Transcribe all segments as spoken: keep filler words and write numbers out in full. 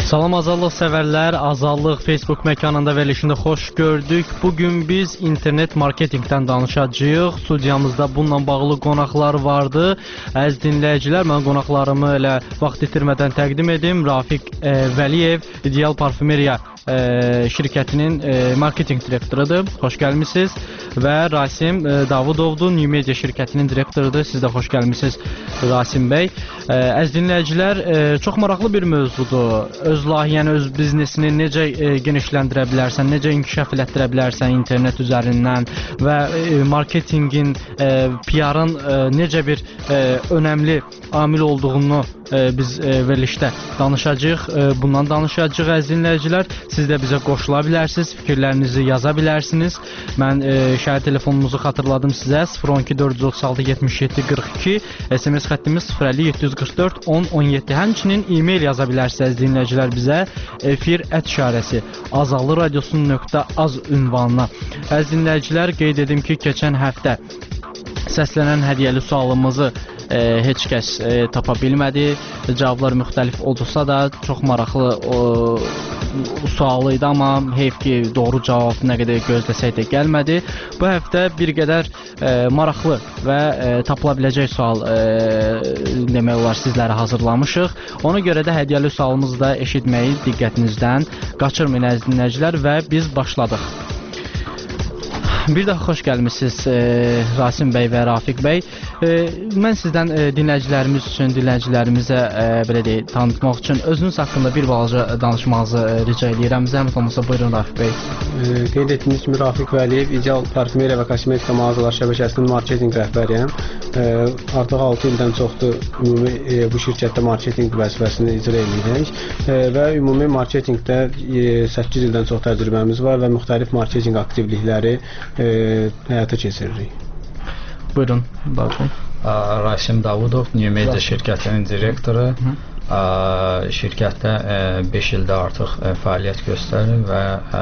Salam azallıq sevərlər, Azallıq Facebook məkanında verilişində xoş gördük. Bugün biz internet marketingdən danışacağıq. Studiyamızda bununla bağlı qonaqlar vardı. Əziz dinləyicilər, mən qonaqlarımı elə vaxt itirmədən təqdim edim. Rafiq e, Vəliyev, İdeal Parfümeriya e, şirkətinin e, marketing direktorudur. Xoş gəlmisiniz. Və Rasim e, Davudovdur, New Media şirkətinin direktorudur. Siz də xoş gəlmisiniz, Rasim bəy. E, əziz dinləyicilər, e, çox maraqlı bir mövzudur. Öz layihəni, öz biznesini necə e, genişləndirə bilərsən, necə inkişaf elətdirə bilərsən internet üzərindən və e, marketingin, e, P R-ın e, necə bir e, önəmli amil olduğunu e, biz e, verilişdə danışacağıq. E, bundan danışacağıq əziz dinləyicilər. Siz də bizə qoşula bilərsiniz, fikirlərinizi yaza bilərsiniz. Mən e, şəhər telefonumuzu xatırladım sizə. sıfır on iki dörd yüz otuz altı yetmiş yeddi qırx iki, S M S xəttimiz sıfır əlli yeddi yüz qırx dörd on on yeddi. Həmçinin e-mail yaza bilərsiniz əziz dinləyicilər bizə. Efir ət işarəsi azallı radiosu nöqtə az ünvanına. Əziz dinləyicilər, qeyd edim ki, keçən həftə səslənən hədiyyəli sualımızı e, heç kəs e, tapa bilmədi. Cavablar müxtəlif olsa da çox maraqlı o, sualı idi, amma heyf ki, doğru cavab nə qədər gözləsək də gəlmədi. Bu həftə bir qədər e, maraqlı və e, tapıla biləcək sual e, demək olar sizlərə hazırlamışıq. Ona görə də hədiyyəli sualımızı da eşitməyi diqqətinizdən qaçırmayın əziz dinləyicilər və biz başladıq. Bir daha xoş gəlmisiniz e, Rasim bəy və Rafiq bəy. E, mən sizdən e, dinləyicilərimiz üçün, dinləyicilərimizə e, belə deyək, tanıtmaq üçün özünüz haqqında bir balaca danışmağınızı e, rica edirəm. Zəhmət olmasa buyurun Rafiq bəy. E, qeyd etdiyiniz kimi Rafiq Vəliyev, İdeal Parfümeriya və Kosmetika mağazalar şəbəkəsinin marketinq rəhbəriyəm. E, artıq altı ildən çoxdur ümumi e, bu şirkətdə marketinq vəzifəsini icra edirik e, və ümumi marketinqdə e, səkkiz ildən çox təcrübəmiz var və müxtəlif marketinq aktivlikləri E, həyata keçiririk. Buyurun, Davud. Rasim Davudov, New Media şirkətinin direktoru. Ə, şirkətdə beş ildə artıq ə, fəaliyyət göstərir və ə,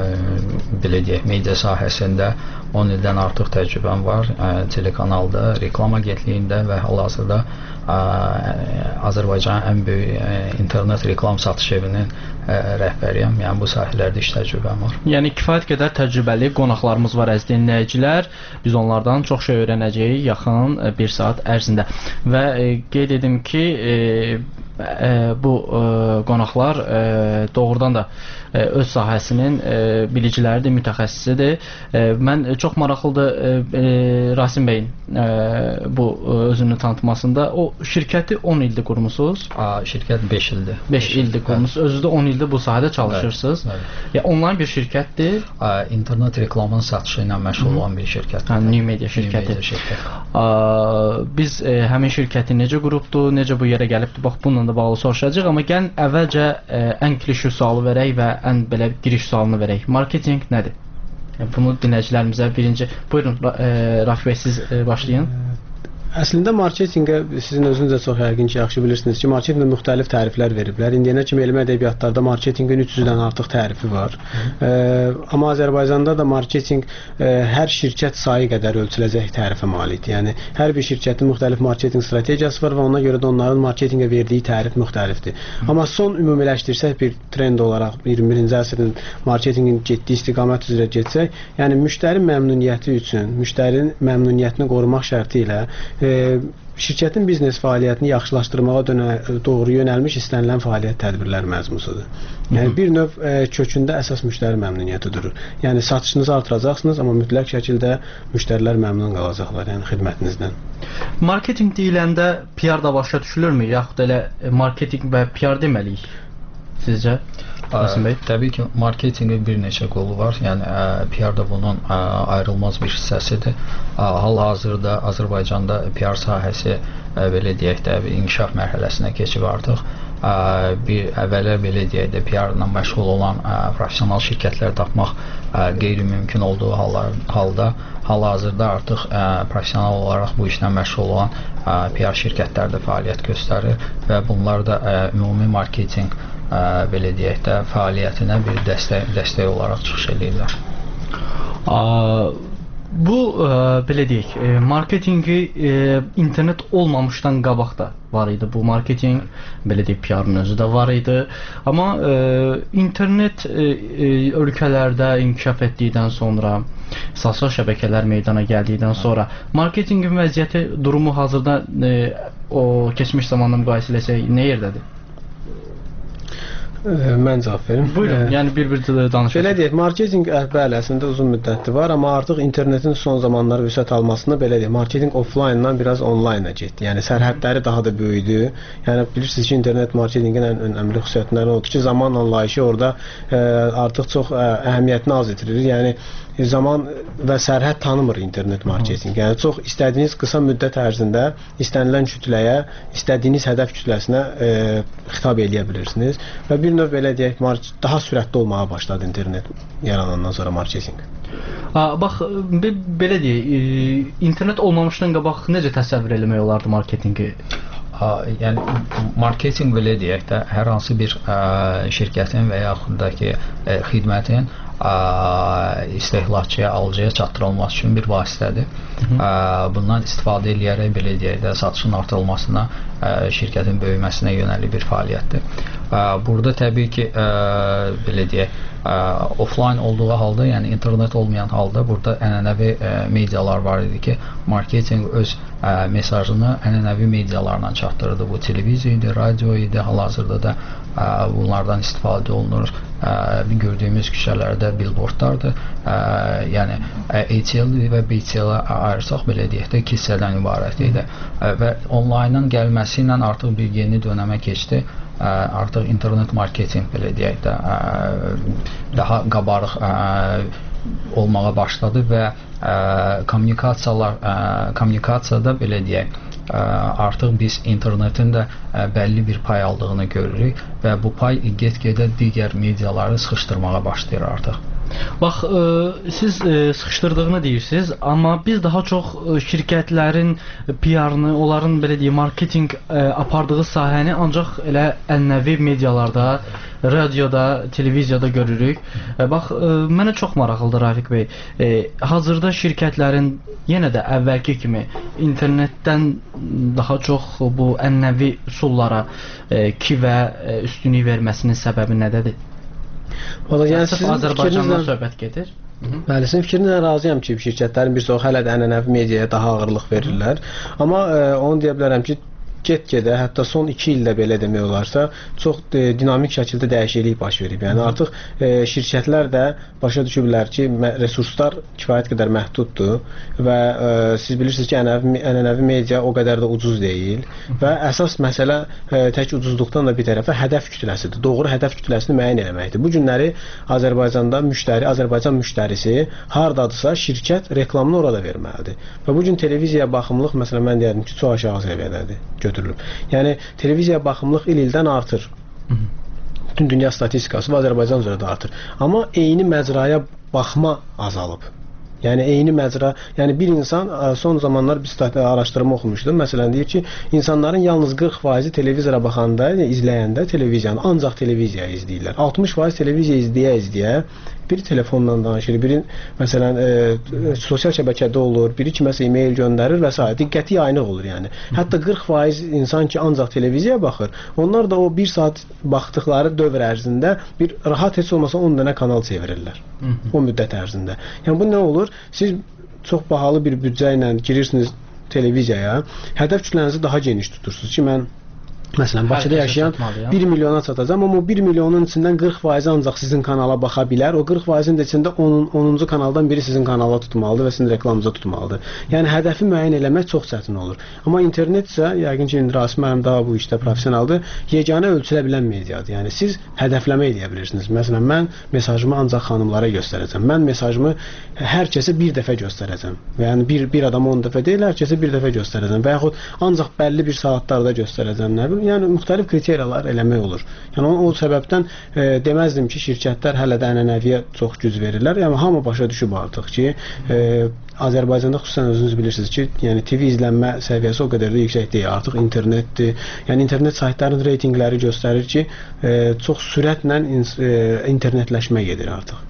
belə deyək, media sahəsində on ildən artıq təcrübəm var. Ə, telekanalda, reklam agentliyində və hal-hazırda ə, Azərbaycanın ən böyük ə, internet reklam satış evinin ə, rəhbəriyəm. Yəni bu sahələrdə iş təcrübəm var. Yəni kifayət qədər təcrübəli qonaqlarımız var əziz dinləyicilər. Biz onlardan çox şey öyrənəcəyik yaxın bir saat ərzində. Və e, qeyd edim ki, e, e, bu e, qonaqlar e, doğrudan da e, öz sahəsinin e, biliciləridir, mütəxəssisidir. E, mən e, çox maraqlıdır e, e, Rasim bəyin e, bu e, özünü tanıtmasında. O şirkəti on ildir qurmusunuz? A, şirkət beş ildir. beş ildir qurmusunuz. Özü də on ildir bu sahədə çalışırsınız. Evet, evet. Ya onlayn bir şirkətdir. A, internet reklamının satışı ilə məşğul olan bir şirkətdir. Hə, New Media şirkəti. New Media şirkəti. A, biz e, həmin şirkəti necə qurubdu, necə bu yerə gəlibdi, bax bununla da bağlı soruşacağıq, amma gəlin əvvəlcə e, ən klişe sualı verək və ən belə giriş sualını verək. Marketinq nədir? Bunu dinləyicilərimizə birinci, buyurun e, Rafi bəy, siz e, başlayın. Əslində marketinqə sizin özünüz də çox yəqin ki, yaxşı bilirsiniz ki, marketinqə müxtəlif təriflər veriblər. İndiyənə kimi elmi ədəbiyyatlarda marketinqin üç yüzdən artıq tərifi var. E, amma Azərbaycanda da marketinq e, hər şirkət sayı qədər ölçüləcək tərifə malikdir. Yəni hər bir şirkətin müxtəlif marketinq strategiyası var və ona görə də onların marketinqə verdiyi tərif müxtəlifdir. Hı. Amma son ümumiləşdirsək bir trend olaraq iyirmi birinci əsrin marketinqin getdiyi istiqamət üzrə getsək, yəni müştəri məmnuniyyəti üçün, müştərinin məmnuniyyətini qorumaq şərti ilə E, şirkətin biznes fəaliyyətini yaxşılaşdırmağa dönə, doğru yönəlmiş istənilən fəaliyyət tədbirlər məzmusudur. Yəni bir növ e, kökündə əsas müştəri məmnuniyyəti durur. Yəni satışınızı artıracaqsınız, amma mütləq şəkildə müştərilər məmnun qalacaqlar, yəni xidmətinizdən. Marketinq deyiləndə P R da başa düşülürmü, yaxud elə marketinq və P R deməliyik sizcə? Ə, təbii ki, marketinqin bir neçə qolu var. Yəni ə, P R da bunun ə, ayrılmaz bir hissəsidir. Hal-hazırda Azərbaycanda P R sahəsi ə, belə deyək də inkişaf mərhələsinə keçib artıq. Ə, bir əvvələ belə deyək də P R ilə məşğul olan ə, professional şirkətlər tapmaq ə, qeyri-mümkün olduğu hallar, halda hal-hazırda artıq ə, professional olaraq bu işlə məşğul olan ə, P R şirkətlər də fəaliyyət göstərir və bunlar da ə, ümumi marketinq Ə, belə deyək də fəaliyyətinə bir dəstək, dəstək olaraq çıxış edirlər. Bu ə, belə deyək, ə, marketinqi ə, internet olmamışdan qabaq da var idi. Bu marketinq belə deyək, P R-ın özü də var idi. Amma ə, internet ə, ölkələrdə inkişaf etdikdən sonra, sosial şəbəkələr meydana gəldikdən sonra marketinqin vəziyyəti, durumu hazırda ə, o keçmiş zamanla müqayisə etsək nə yerdədir? Mən cavab verim. Buyurun, yəni bir-bir danışaq. Belə deyək, marketinq bəli, əslində uzun müddətli var, amma artıq internetin son zamanlar vüsət almasında belə deyək, marketinq offline-dan biraz online-a getdi. Yəni sərhədləri daha da böyüdü. Yəni bilirsiniz ki, internet marketinqin ən önəmli xüsusiyyətlərindən odur ki, zaman anlayışı orada ə, artıq çox ə, əhəmiyyətini az itirir. Yəni zaman və sərhəd tanımır internet marketinq. Yəni çox istədiyiniz qısa müddət ərzində istənilən kütləyə, istədiyiniz hədəf kütləsinə e, xitab eləyə bilirsiniz və bir növ belə deyək, daha sürətli olmağa başladı internet yaranandan sonra marketinq. Ha, bax, belə deyək, internet olmamışdan qabaq necə təsəvvür eləmək olardı marketinqi? Ha, yəni marketinq belə deyək də hər hansı bir ə, şirkətin və yaxud da ki ə, xidmətin ə, istehlakçıya, alıcıya çatdırılması üçün bir vasitədir. Ə, bundan istifadə edərək belə deyək də satışın artırılmasına, ə, şirkətin böyüməsinə yönəlik bir fəaliyyətdir. Ə, burada təbii ki ə, belə deyək, ə, offline olduğu halda, yəni internet olmayan halda burada ənənəvi ə, medialar var idi ki, marketinq öz ə, mesajını ənənəvi medialarla çatdırırdı. Bu televiziya idi, radio idi, hal-hazırda da ə, bunlardan istifadə olunur. Ə, gördüyümüz küçələrdə billboardlardır. Ə, yəni A T L və B T L-ə ayırsaq belə deyək də iki hissədən ibarət idi. Ə, və onlaynın gəlməsi ilə artıq bir yeni dönəmə keçdi. Ə, artıq internet marketinq belə deyək də ə, daha qabarıq ə, olmağa başladı və ə, kommunikasiyalar ə, kommunikasiyada belə deyək ə, artıq biz internetin də ə, bəlli bir pay aldığını görürük və bu pay get-gedə digər mediaları sıxışdırmağa başlayır artıq. Bax, ə, siz ə, sıxışdırdığını deyirsiniz, amma biz daha çox ə, şirkətlərin P R-ını, onların belə deyək, marketinq ə, apardığı sahəni ancaq elə ənənəvi medialarda, radioda, televiziyada görürük. Ə, bax, ə, mənə çox maraqlıdır Rafiq bəy. Ə, hazırda şirkətlərin yenə də əvvəlki kimi internetdən daha çox bu ənənəvi üsullara ə, ki və ə, üstünlük verməsinin səbəbi nədədir? Valla yəni sizin Azərbaycandan söhbət gedir. Bəli, sizin fikrinizlə razıyam ki, şirkətlərin bir çoxu hələ də ənənəvi mediaya daha ağırlıq verirlər. Amma e, onu deyə bilərəm ki, get-gedə, hətta son iki ildə belə demək olarsa, çox e, dinamik şəkildə dəyişiklik baş verib. Yəni artıq e, şirkətlər də başa düşüblər ki, resurslar kifayət qədər məhduddur və e, siz bilirsiniz ki, ənənəvi, ənənəvi media o qədər də ucuz deyil və əsas məsələ e, tək ucuzluqdan da bir tərəfə hədəf kütləsidir. Doğru hədəf kütləsini müəyyən etməkdir. Bu günləri Azərbaycanda müştəri, Azərbaycan müştərisi hardadırsa, şirkət reklamını orada verməlidir. Və bu gün televiziyaya baxımlıq, məsələn, mən deyərdim ki, çox aşağı səviyyədədir. Götürülüb. Yəni televiziya baxımlıq il-ildən artır. Bütün dünya statistikası və Azərbaycan üzrə də artır. Amma eyni məcraya baxma azalıb. Yəni eyni məcra, yəni bir insan son zamanlar bir araşdırma oxumuşdum. Məsələn deyir ki, insanların yalnız qırx faizi televizora baxanda, izləyəndə televiziyanı, ancaq televiziya izləyirlər. altmış faiz televiziya izləyə-izləyə biri telefonla danışır, biri məsələn e, sosial şəbəkədə olur, biri kiməsə e-mail göndərir və s. diqqəti yayınıq olur yəni. Hətta qırx faiz insan ki ancaq televiziyaya baxır, onlar da o bir saat baxdıqları dövr ərzində bir rahat heç olmasa on dənə kanal çevirirlər. O müddət ərzində. Yəni bu nə olur? Siz çox bahalı bir büdcə ilə girirsiniz televiziyaya, hədəf kütlənizi daha geniş tutursunuz ki, mən məsələn, Bakıda yaşayan bir milyona çatacam, amma o bir milyonun içindən qırx faizi ancaq sizin kanala baxa bilər. O qırx faizin də içində onuncu kanaldan biri sizin kanala tutmalıdır və sizin reklamınıza tutmalıdır. Yəni hədəfi müəyyən eləmək çox çətin olur. Amma internet isə, yəqin ki, Rasim müəllim daha bu işdə professionaldır, yeganə ölçülə bilən mediadır. Yəni siz hədəfləmə edə bilirsiniz. Məsələn, mən mesajımı ancaq xanımlara göstərəcəm. Mən mesajımı hər kəsə bir dəfə göstərəcəm. Yəni bir, bir adama on dəfə deyil, hər kəsə bir dəfə göstərəcəm. Və yaxud ancaq bəlli bir saatlarda göstərəcəm. Nə bilim, yəni müxtəlif kriteriyalar eləmək olur. Yəni o, o səbəbdən e, deməzdim ki, şirkətlər hələ də ənənəviyə çox güc verirlər. Yəni hamı başa düşüb artıq ki, e, Azərbaycanda xüsusən özünüz bilirsiniz ki, yəni T V izlənmə səviyyəsi o qədər də yüksək deyil. Artıq internetdir. Yəni internet saytlarının reytinqləri göstərir ki, e, çox sürətlə in, e, internetləşmə gedir artıq.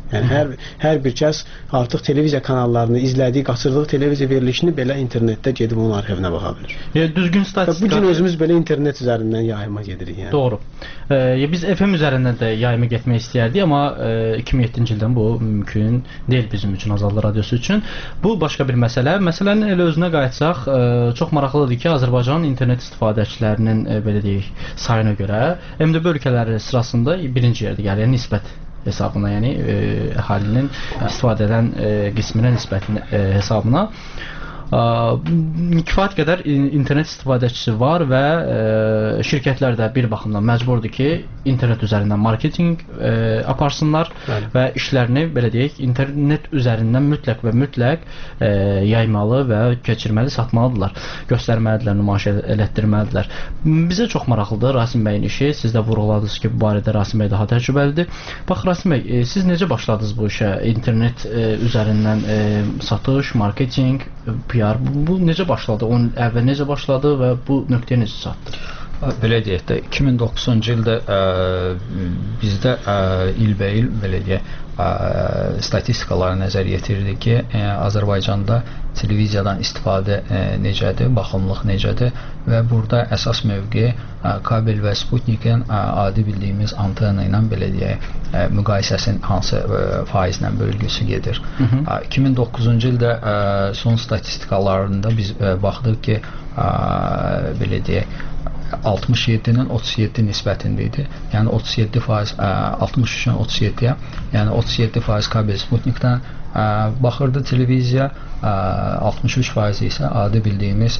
Yəni hər hər bir kəs artıq televiziya kanallarını izlədiyi, qaçırdığı televiziya verilişini belə internetdə gedib onun arxivinə baxa bilir. Yəni düzgün statistika. Bu gün özümüz belə internet üzərindən yayıma gedirik yəni. Doğru. E, biz F M üzərindən də yayıma getmək istəyərdik, amma e, iki min yeddinci ildən bu mümkün deyil bizim üçün, Azadlıq Radiosu üçün. Bu başqa bir məsələ. Məsələnin elə özünə qayıtsaq, e, çox maraqlıdır ki, Azərbaycanın internet istifadəçilərinin e, belə deyək sayına görə M D B ölkələri sırasında birinci yerdə gəlir, yəni nisbət hesabına, yəni e, əhalinin istifadə edən e, qisminə nisbətin e, hesabına e, kifayət qədər internet istifadəçisi var və e, şirkətlər də bir baxımdan məcburdur ki, internet üzərindən marketinq e, aparsınlar Bəli. və işlərini belə deyək, internet üzərindən mütləq və mütləq e, yaymalı və keçirməli, satmalıdırlar, göstərməlidirlər, nümayiş elətdirməlidirlər. Bizə çox maraqlıdır Rasim bəyin işi. Siz də vurğuladınız ki, bu barədə Rasim bəy daha təcrübəlidir. Bax Rasim bəy, e, siz necə başladınız bu işə? İnternet e, üzərindən e, satış, marketinq, P R, bu, bu necə başladı? Onun əvvəl necə başladı və bu nöqtəyə necə çatdı? Belə deyək də iki min doqquzuncu ildə ə, bizdə ə, ilbəil belə deyək ə, statistikalara nəzər yetirirdik ki, ə, Azərbaycanda televiziyadan istifadə ə, necədir, baxımlıq necədir və burada əsas mövqe ə, kabel və Sputnikin ə, adi bildiyimiz antena ilə belə deyək ə, müqayisəsinin hansı ə, faizlə bölgüsü gedir. Hı -hı. Ə, iki min doqquzuncu ildə ə, son statistikalarında biz ə, baxdıq ki, ə, belə deyək altmış yeddinin otuz yeddi nisbətində idi. Yəni otuz yeddi faiz altmış üçün otuz yeddiyə, yəni otuz yeddi faiz kabel Sputnikdən baxırdı televiziya, altmış üç faiz isə adi bildiyimiz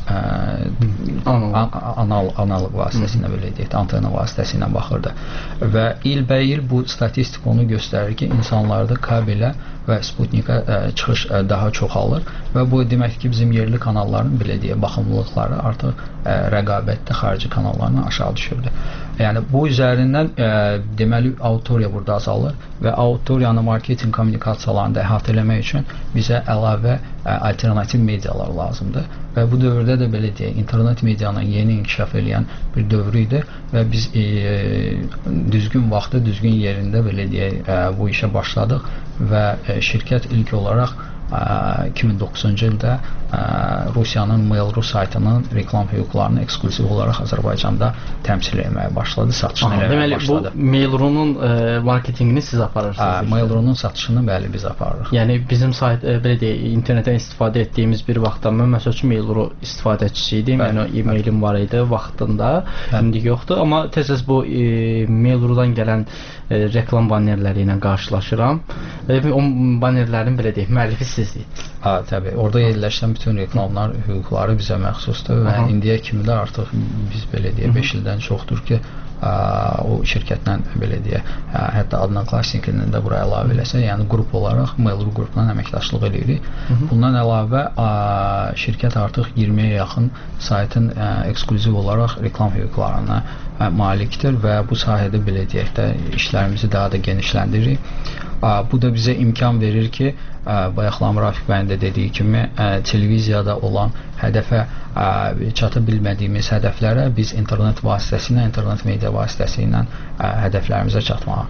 anal analog vasitəsilə belə deyək, antena vasitəsilə baxırdı. Və ilbəil bu statistika onu göstərir ki, insanlarda kabelə və Sputnikə çıxış daha çoxalır və bu demək ki, bizim yerli kanalların belə deyək, baxımlılıqları artıq rəqabətdə xarici kanallarla aşağı düşürdü. Yəni bu üzərindən ə, deməli auditoriya burada azalır və auditoriyanı marketinq kommunikasiyalarını da əhatə eləmək üçün bizə əlavə ə, alternativ medialar lazımdır və bu dövrdə də belə deyək, internet medianın yeni inkişaf edən bir dövrü idi və biz ə, düzgün vaxtda, düzgün yerində belə deyək, ə, bu işə başladıq və ə, şirkət ilk olaraq iki min doqquzuncu ildə ə, Rusiyanın Mail.ru saytının reklam hüquqlarını ekskluziv olaraq Azərbaycanda təmsil etməyə başladı, satışını Aha, eləməyə deməli, başladı. Bu Mail.ru-nun marketinqini siz aparırsınız? Mail.ru-nun satışını bəli biz aparırıq. Yəni bizim sayt e, belə deyək, internetdən istifadə etdiyimiz bir vaxtda mən məsəl üçün Mail.ru istifadəçisi idim. Bəli, yəni e-mailim var idi vaxtında, bəli. İndi yoxdur, amma tez-tez bu e, Mail.ru-dan gələn e, reklam bannerləri ilə qarşılaşıram. E, o bannerlərin belə deyək, müəllifi sizdir. Ha, təbii. Orada yerləşən bütün reklamlar hüquqları bizə məxsusdur və Aha. indiyə kimi də artıq biz belə deyək beş ildən çoxdur ki, ə, o şirkətlə belə deyək, ə, hətta adına Classic-nin də bura əlavə eləsə, yəni qrup olaraq Mail.ru qrupla əməkdaşlıq edirik. Bundan əlavə ə, şirkət artıq iyirmiyə yaxın saytın ə, ekskluziv olaraq reklam hüquqlarına ə, malikdir və bu sahədə belə deyək də işlərimizi daha da genişləndiririk. Ə, bu da bizə imkan verir ki, ə, bayaqlam Rafiq bəyin də dediyi kimi ə, televiziyada olan hədəfə ə, çata bilmədiyimiz hədəflərə biz internet vasitəsilə, internet media vasitəsilə ə, hədəflərimizə çatmağa.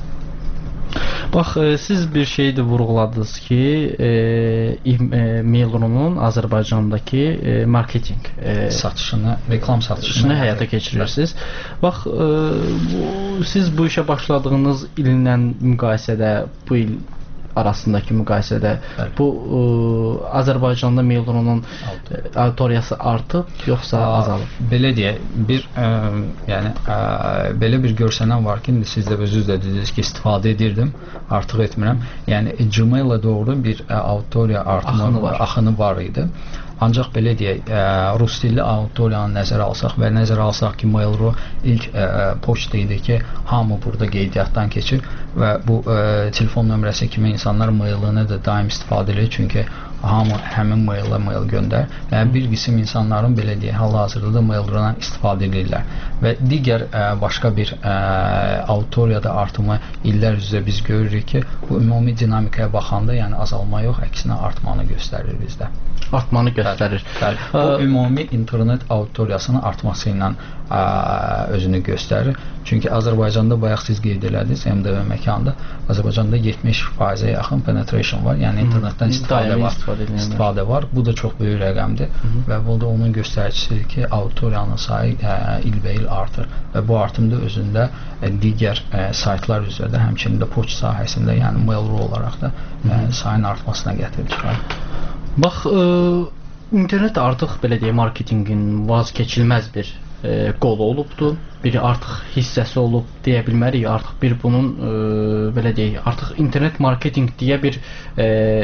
Bax, e, siz bir şeyi də vurğuladınız ki, e, e, Mail.ru-nun Azərbaycandakı e, marketinq e, satışını, reklam satışını həyata keçirirsiniz. Bax, e, bu, siz bu işə başladığınız illə müqayisədə bu il arasındakı müqayisədə Bəli. bu ə, Azərbaycanda Mail.ru-nun auditoriyası artıb yoxsa azalıb? Belə deyək, bir ə, yəni ə, belə bir görsənən var ki, indi siz də özünüz də dediniz ki, istifadə edirdim, artıq etmirəm. Yəni Gmail-ə doğru bir ə, auditoriya artımı axını var. axını var idi. Ancaq belə deyək, ə, rus dilli auditoriyanı nəzərə alsaq və nəzərə alsaq ki, Mail.ru ilk ə, poçta idi ki, hamı burada qeydiyyatdan keçir və bu ə, telefon nömrəsi kimi insanlar mailini də daim istifadə edir, çünki hamı həmin maillə mail göndər. Yəni bir qism insanların belə deyək, hal-hazırda da Mail.ru-dan istifadə edirlər və digər ə, başqa bir ə, auditoriyada artımı illər üzrə biz görürük ki, bu ümumi dinamikaya baxanda, yəni azalma yox, əksinə artmanı göstərir bizdə. Artmanı göstərir. Bəli, bəli. Bu ümumi internet auditoriyasının artması ilə ə, özünü göstərir. Çünki Azərbaycanda bayaq siz qeyd elədiniz, M D V məkanında Azərbaycanda yetmiş faizə yaxın penetration var. Yəni internetdən istifadə var. İstifadə var. Bu da çox böyük rəqəmdir və bu da onun göstəricisidir ki, auditoriyanın sayı ilbəil artır və bu artım da özündə digər saytlar üzrə də, həmçinin də poçt sahəsində, yəni Mail.ru olaraq da sayın artmasına gətirmişdir. Bax, internet artıq belə deyək, marketinqin vazkeçilməz bir e, qolu olubdur. Biri artıq hissəsi olub deyə bilmərik. Artıq bir bunun e, belə deyək, artıq internet marketinq deyə bir e,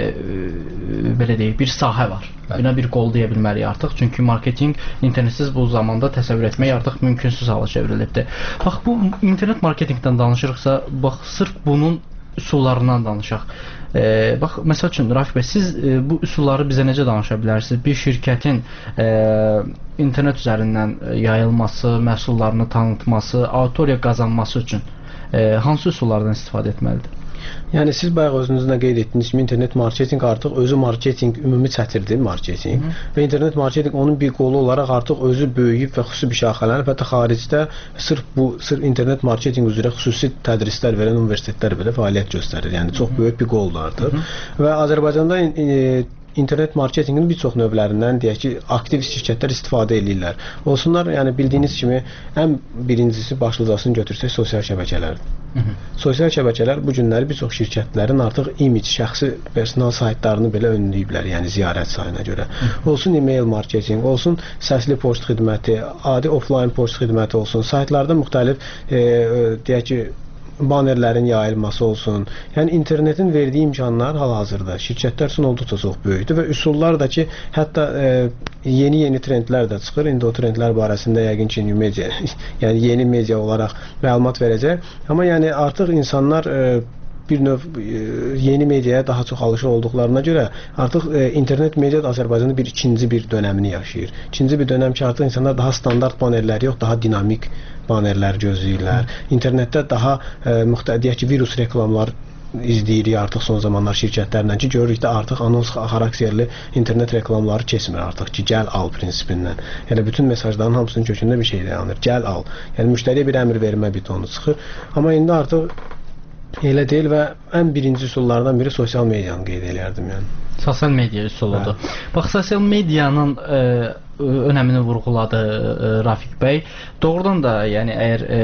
belə deyək, bir sahə var. Buna bir qol deyə bilmərik artıq. Çünki marketinq internetsiz bu zamanda təsəvvür etmək artıq mümkünsüz hala çevrilibdir. Bax, bu internet marketinqdən danışırıqsa, bax, sırf bunun üsullarından danışaq. E, bax, məsəl üçün, Rafiq bəy, siz e, bu üsulları bizə necə danışa bilərsiniz? Bir şirkətin e, internet üzərindən yayılması, məhsullarını tanıtması, auditoriya qazanması üçün e, hansı üsullardan istifadə etməlidir? Yəni siz bayaq özünüzdə qeyd etdiyiniz kimi internet marketinq artıq özü marketinq ümumi çətirdir marketinq. Hı -hı. Və internet marketinq onun bir qolu olaraq artıq özü böyüyüb və xüsusi bir şaxələnib. Hətta xaricdə sırf bu sırf internet marketinq üzrə xüsusi tədrislər verən universitetlər belə fəaliyyət göstərir. Yəni çox Hı -hı. böyük bir qoldur artıq. Hı -hı. Və Azərbaycanda e, internet marketinqin bir çox növlərindən deyək ki, aktiv şirkətlər istifadə edirlər. Olsunlar, yəni bildiyiniz kimi ən birincisi başlıcasını götürsək sosial şəbəkələrdir. Hı -hı. Sosial şəbəkələr bu günləri bir çox şirkətlərin artıq image, şəxsi personal saytlarını belə önləyiblər, yəni ziyarət sayına görə. Hı -hı. Olsun e-mail marketinq, olsun səsli poçt xidməti, adi offline poçt xidməti olsun, saytlarda müxtəlif e, e, deyək ki, banerlərin yayılması olsun. Yəni internetin verdiyi imkanlar hal-hazırda şirkətlər üçün olduqca çox böyükdür və üsullar da ki, hətta e, yeni-yeni trendlər də çıxır. İndi o trendlər barəsində yəqin ki, media, yəni yeni media olaraq məlumat verəcək. Amma yəni artıq insanlar e, bir növ e, yeni mediaya daha çox alışıq olduqlarına görə artıq e, internet media Azərbaycanda bir ikinci bir dönəmini yaşayır. İkinci bir dönəm ki, artıq insanlar daha standart banerlər yox, daha dinamik banerlər gözləyirlər. İnternetdə daha e, müxtəlif, deyək ki, virus reklamlar izləyirik artıq son zamanlar şirkətlərlə ki, görürük də artıq anons xarakterli internet reklamları keçmir artıq ki, gəl al prinsipindən. Yəni bütün mesajların hamısının kökündə bir şey dayanır. Gəl al. Yəni müştəriyə bir əmr vermə bitonu çıxır. Amma indi artıq elə deyil və ən birinci üsullardan biri sosial medianı qeyd edərdim, yəni. Sosial media üsuludur. Bax, sosial medianın e, önəmini vurğuladı e, Rafiq bəy. Doğrudan da, yəni əgər e,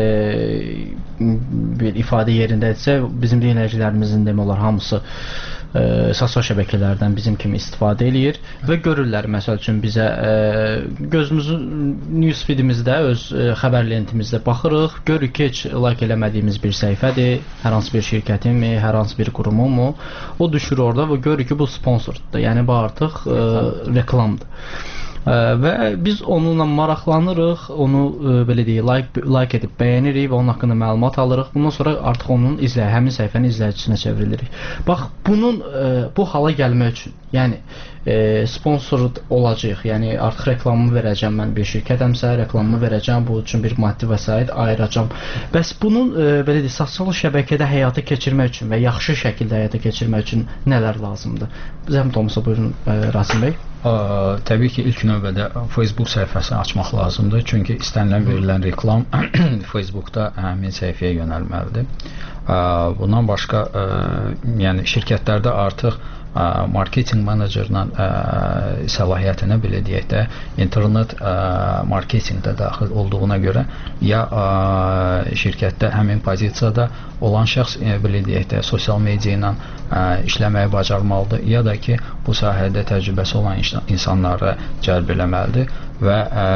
bir ifadə yerindədirsə, bizim dinləyicilərimizin demək olar hamısı e, sosial şəbəkələrdən bizim kimi istifadə eləyir və görürlər, məsəl üçün bizə e, gözümüzün newsfeedimizdə, öz e, xəbər lentimizdə baxırıq, görürük ki, heç like eləmədiyimiz bir səhifədir, hər hansı bir şirkətinmi, hər hansı bir qurumunmu, o düşür orada və görürük ki, bu sponsordur, yəni bu artıq e, reklamdır. Ə, və biz onunla maraqlanırıq, onu ə, belə deyək, like, like edib bəyənirik və onun haqqında məlumat alırıq. Bundan sonra artıq onun izləyə, həmin səhifənin izləyicisinə çevrilirik. Bax, bunun ə, bu hala gəlmək üçün, yəni ə, sponsor olacaq, yəni artıq reklamımı verəcəm, mən bir şirkətəmsə, reklamımı verəcəm, bu üçün bir maddi vəsait ayıracam. Bəs bunun ə, belə deyək, sosial şəbəkədə həyata keçirmək üçün və yaxşı şəkildə həyata keçirmək üçün nələr lazımdır? Zəhmət olmasa buyurun, ə, Rasim bəy. Ə, təbii ki, ilk növbədə Facebook səhifəsini açmaq lazımdır. Çünki istənilən verilən reklam Facebookda həmin səhifəyə yönəlməlidir. Ə, bundan başqa, ə, yəni şirkətlərdə artıq ə, marketinq menecerinin ə, səlahiyyətinə, belə deyək də, internet ə, marketinqdə daxil olduğuna görə ya ə, şirkətdə həmin pozisiyada olan şəxs, ə, belə deyək də, sosial media ilə ə, işləməyi bacarmalıdır, ya da ki, bu sahədə təcrübəsi olan insanları cəlb eləməlidir və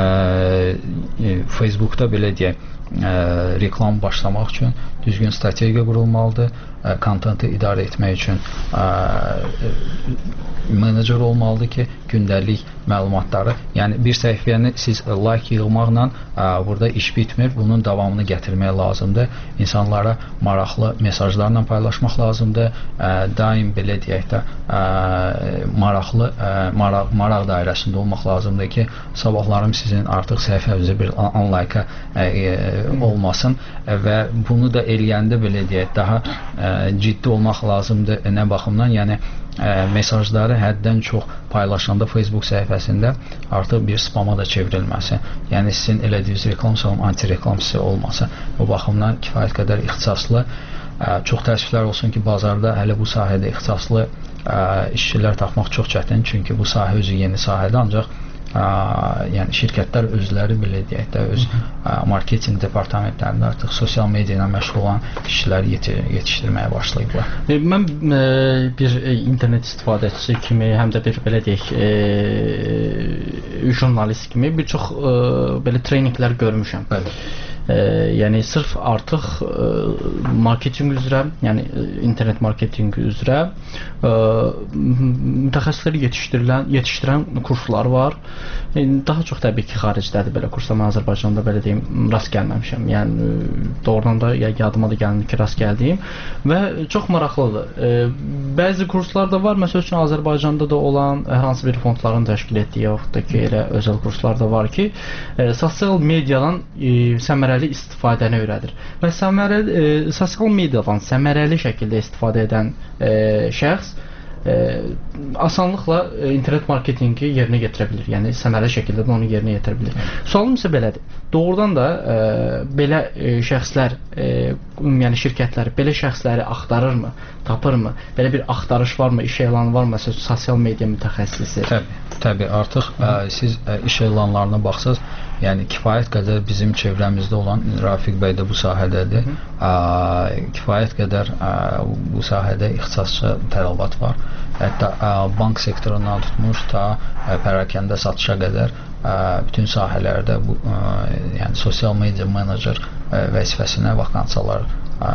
ə, Facebookda, belə deyək, ə, reklam başlamaq üçün düzgün strategiya qurulmalıdır, ə, kontenti idarə etmək üçün ə, menecer olmalıdır ki, gündəlik məlumatları, yəni bir səhifəni siz like yığmaqla ə, burada iş bitmir, bunun davamını gətirmək lazımdır. İnsanlara maraqlı mesajlarla paylaşmaq lazımdır. Ə, daim belə deyək də ə, maraqlı ə, maraq, maraq dairəsində olmaq lazımdır ki, sabahlarım sizin artıq səhifənizə bir unlike-a olmasın və bunu da eləyəndə belə deyək, daha ə, ciddi olmaq lazımdır. Nə baxımdan? Yəni ə, mesajları həddən çox paylaşanda Facebook səhifəsində artıq bir spama da çevrilməsi. Yəni sizin elədiyiniz reklam salım anti-reklam hissi olmasa. Bu baxımdan kifayət qədər ixtisaslı, ə, çox təəssüflər olsun ki, bazarda hələ bu sahədə ixtisaslı ə, işçilər tapmaq çox çətin, çünki bu sahə özü yeni sahədir, ancaq ə, yəni şirkətlər özləri belə deyək də öz ə, marketinq departamentlərində artıq sosial media ilə məşğul olan işçiləri yeti yetişdirməyə başlayıblar. E, mən e, bir e, internet istifadəçisi kimi, həm də bir belə deyək, e, jurnalist kimi bir çox e, belə treninqlər görmüşəm. Bəli. E, yəni sırf artıq e, marketinq üzrə, yəni e, internet marketinq üzrə e, mütəxəssisləri yetişdirilən, yetişdirən kurslar var. E, daha çox təbii ki, xaricdədir belə kurslar. Mən Azərbaycanda belə deyim, rast gəlməmişəm. Yəni e, doğrudan da ya, yadıma da gəlmir ki, rast gəldiyim və çox maraqlıdır. E, bəzi kurslar da var. Məsəl üçün Azərbaycanda da olan hər hansı bir fondların təşkil etdiyi, yaxud da ki, elə özəl kurslar da var ki, e, sosial mediadan e, səmərəli istifadəni öyrədir. Və səmərəli, e, sosial mediadan səmərəli şəkildə istifadə edən e, şəxs e, asanlıqla e, internet marketinqi yerinə yetirə bilir. Yəni səmərəli şəkildə də onu yerinə yetirə bilir. Sualım isə belədir. Doğrudan da e, belə e, şəxslər, e, yəni şirkətlər belə şəxsləri axtarırmı, tapırmı? Belə bir axtarış varmı, iş elanı varmı, məsələn, sosial media mütəxəssisi? Təbii, təbii. Artıq ə, siz ə, iş elanlarına baxsaz, yəni kifayət qədər bizim çevrəmizdə olan Rafiq bəy də bu sahədədir. Ə, kifayət qədər ə, bu sahədə ixtisasçı tələbat var. Hətta ə, bank sektorundan tutmuş ta ə, pərakəndə satışa qədər ə, bütün sahələrdə bu ə, yəni sosial media menecer ə, vəzifəsinə vakansiyalar ə,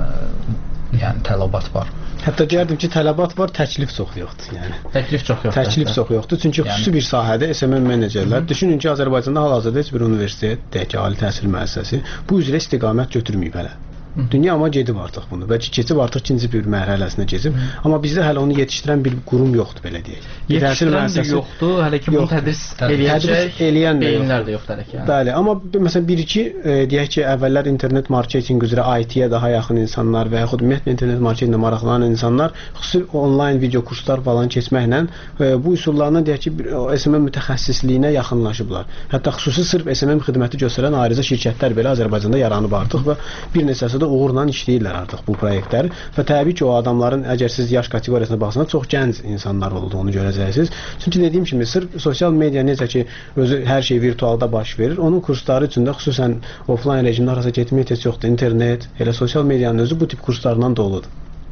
yəni tələbat var. Hətta deyərdim ki, tələbat var, təklif çox yoxdur. Yəni Təklif çox yoxdur. Təklif çox yoxdur. Çünki yəni, xüsusi bir sahədə S M M menecerlər, düşünün ki, Azərbaycanda hal-hazırda heç bir universitet, deyək ki, ali təhsil müəssisəsi bu üzrə istiqamət götürməyib hələ. Dünya amma gedib artıq bunu. Bəlkə keçib artıq ikinci bir mərhələsinə keçib. Hı. Amma bizdə hələ onu yetişdirən bir qurum yoxdur, belə deyək. Yetişdirən də yoxdur, hələ ki bunu tədris eləyəcək beyinlər də yoxdur hələ ki. Yəni. Bəli, amma məsələn bir-iki e, deyək ki, əvvəllər internet marketinq üzrə I T-yə daha yaxın insanlar və yaxud ümumiyyətlə internet marketinqlə maraqlanan insanlar xüsusi onlayn video kurslar falan keçməklə e, bu üsullarla deyək ki, S M M mütəxəssisliyinə yaxınlaşıblar. Hətta xüsusi sırf S M M xidməti göstərən ayrıca şirkətlər belə Azərbaycanda yaranıb artıq və bir neçəsi uğurla işləyirlər artıq bu proyektləri və təbii ki, o adamların əgər siz yaş kateqoriyasına baxsanız çox gənc insanlar olduğunu görəcəksiniz. Çünki dediyim kimi sırf sosial media necə ki özü hər şey virtualda baş verir, onun kursları üçün də xüsusən offline rejimdə arası getmək heç yoxdur. İnternet, elə sosial medianın özü bu tip kurslarla doludur.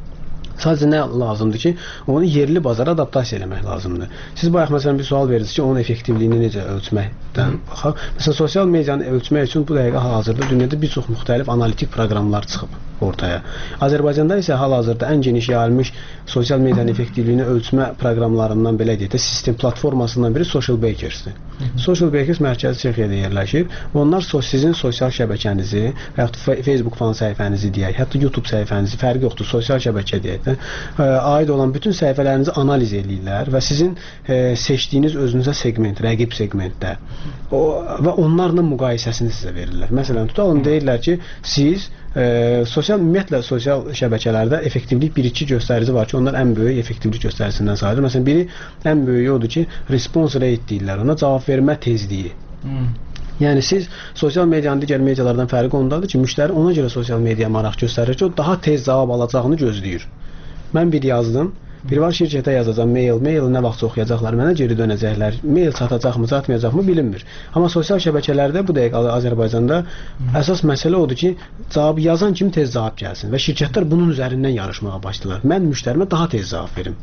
Sadəcə nə lazımdır ki, onu yerli bazara adaptasiya eləmək lazımdır. Siz bayaq məsələn bir sual verirsiniz ki, onun effektivliyini necə ölçməkdən baxaq. Məsələn, sosial medianı ölçmək üçün bu dəqiqə hal-hazırda dünyada bir çox müxtəlif analitik proqramlar çıxıb ortaya. Azərbaycanda isə hal-hazırda ən geniş yayılmış sosial medianın effektivliyini ölçmə proqramlarından belə deyək də sistem platformasından biri Social Bakers-dir. Social Bakers mərkəzi Çexiyada yerləşir. Onlar sizin sosial şəbəkənizi və yaxud Facebook fan səhifənizi deyək, hətta YouTube səhifənizi, fərqi yoxdur, sosial şəbəkə deyək də, ə, aid olan bütün səhifələrinizi analiz edirlər və sizin ə, seçdiyiniz özünüzə segment, rəqib segmentdə o, və onlarla müqayisəsini sizə verirlər. Məsələn, tutalım deyirlər ki, siz ə, sosial ümumiyyətlə sosial şəbəkələrdə effektivlik bir-iki göstərici var ki, onlar ən böyük effektivlik göstəricisindən sayılır. Məsələn, biri ən böyüyü odur ki, response rate deyirlər, ona cavab vermə tezliyi. Hmm. Yəni siz sosial medianın digər medialardan fərqi ondadır ki, müştəri ona görə sosial mediaya maraq göstərir ki, o daha tez cavab alacağını gözləyir. Mən bir yazdım, bir var şirkətə yazacağam mail, maili nə vaxt oxuyacaqlar, mənə geri dönəcəklər, mail çatacaqmı, çatmayacaqmı bilinmir. Amma sosial şəbəkələrdə bu dəqiq Azərbaycanda əsas məsələ odur ki, cavab yazan kimi tez cavab gəlsin və şirkətlər bunun üzərindən yarışmağa başlayırlar. Mən müştərimə daha tez cavab verim.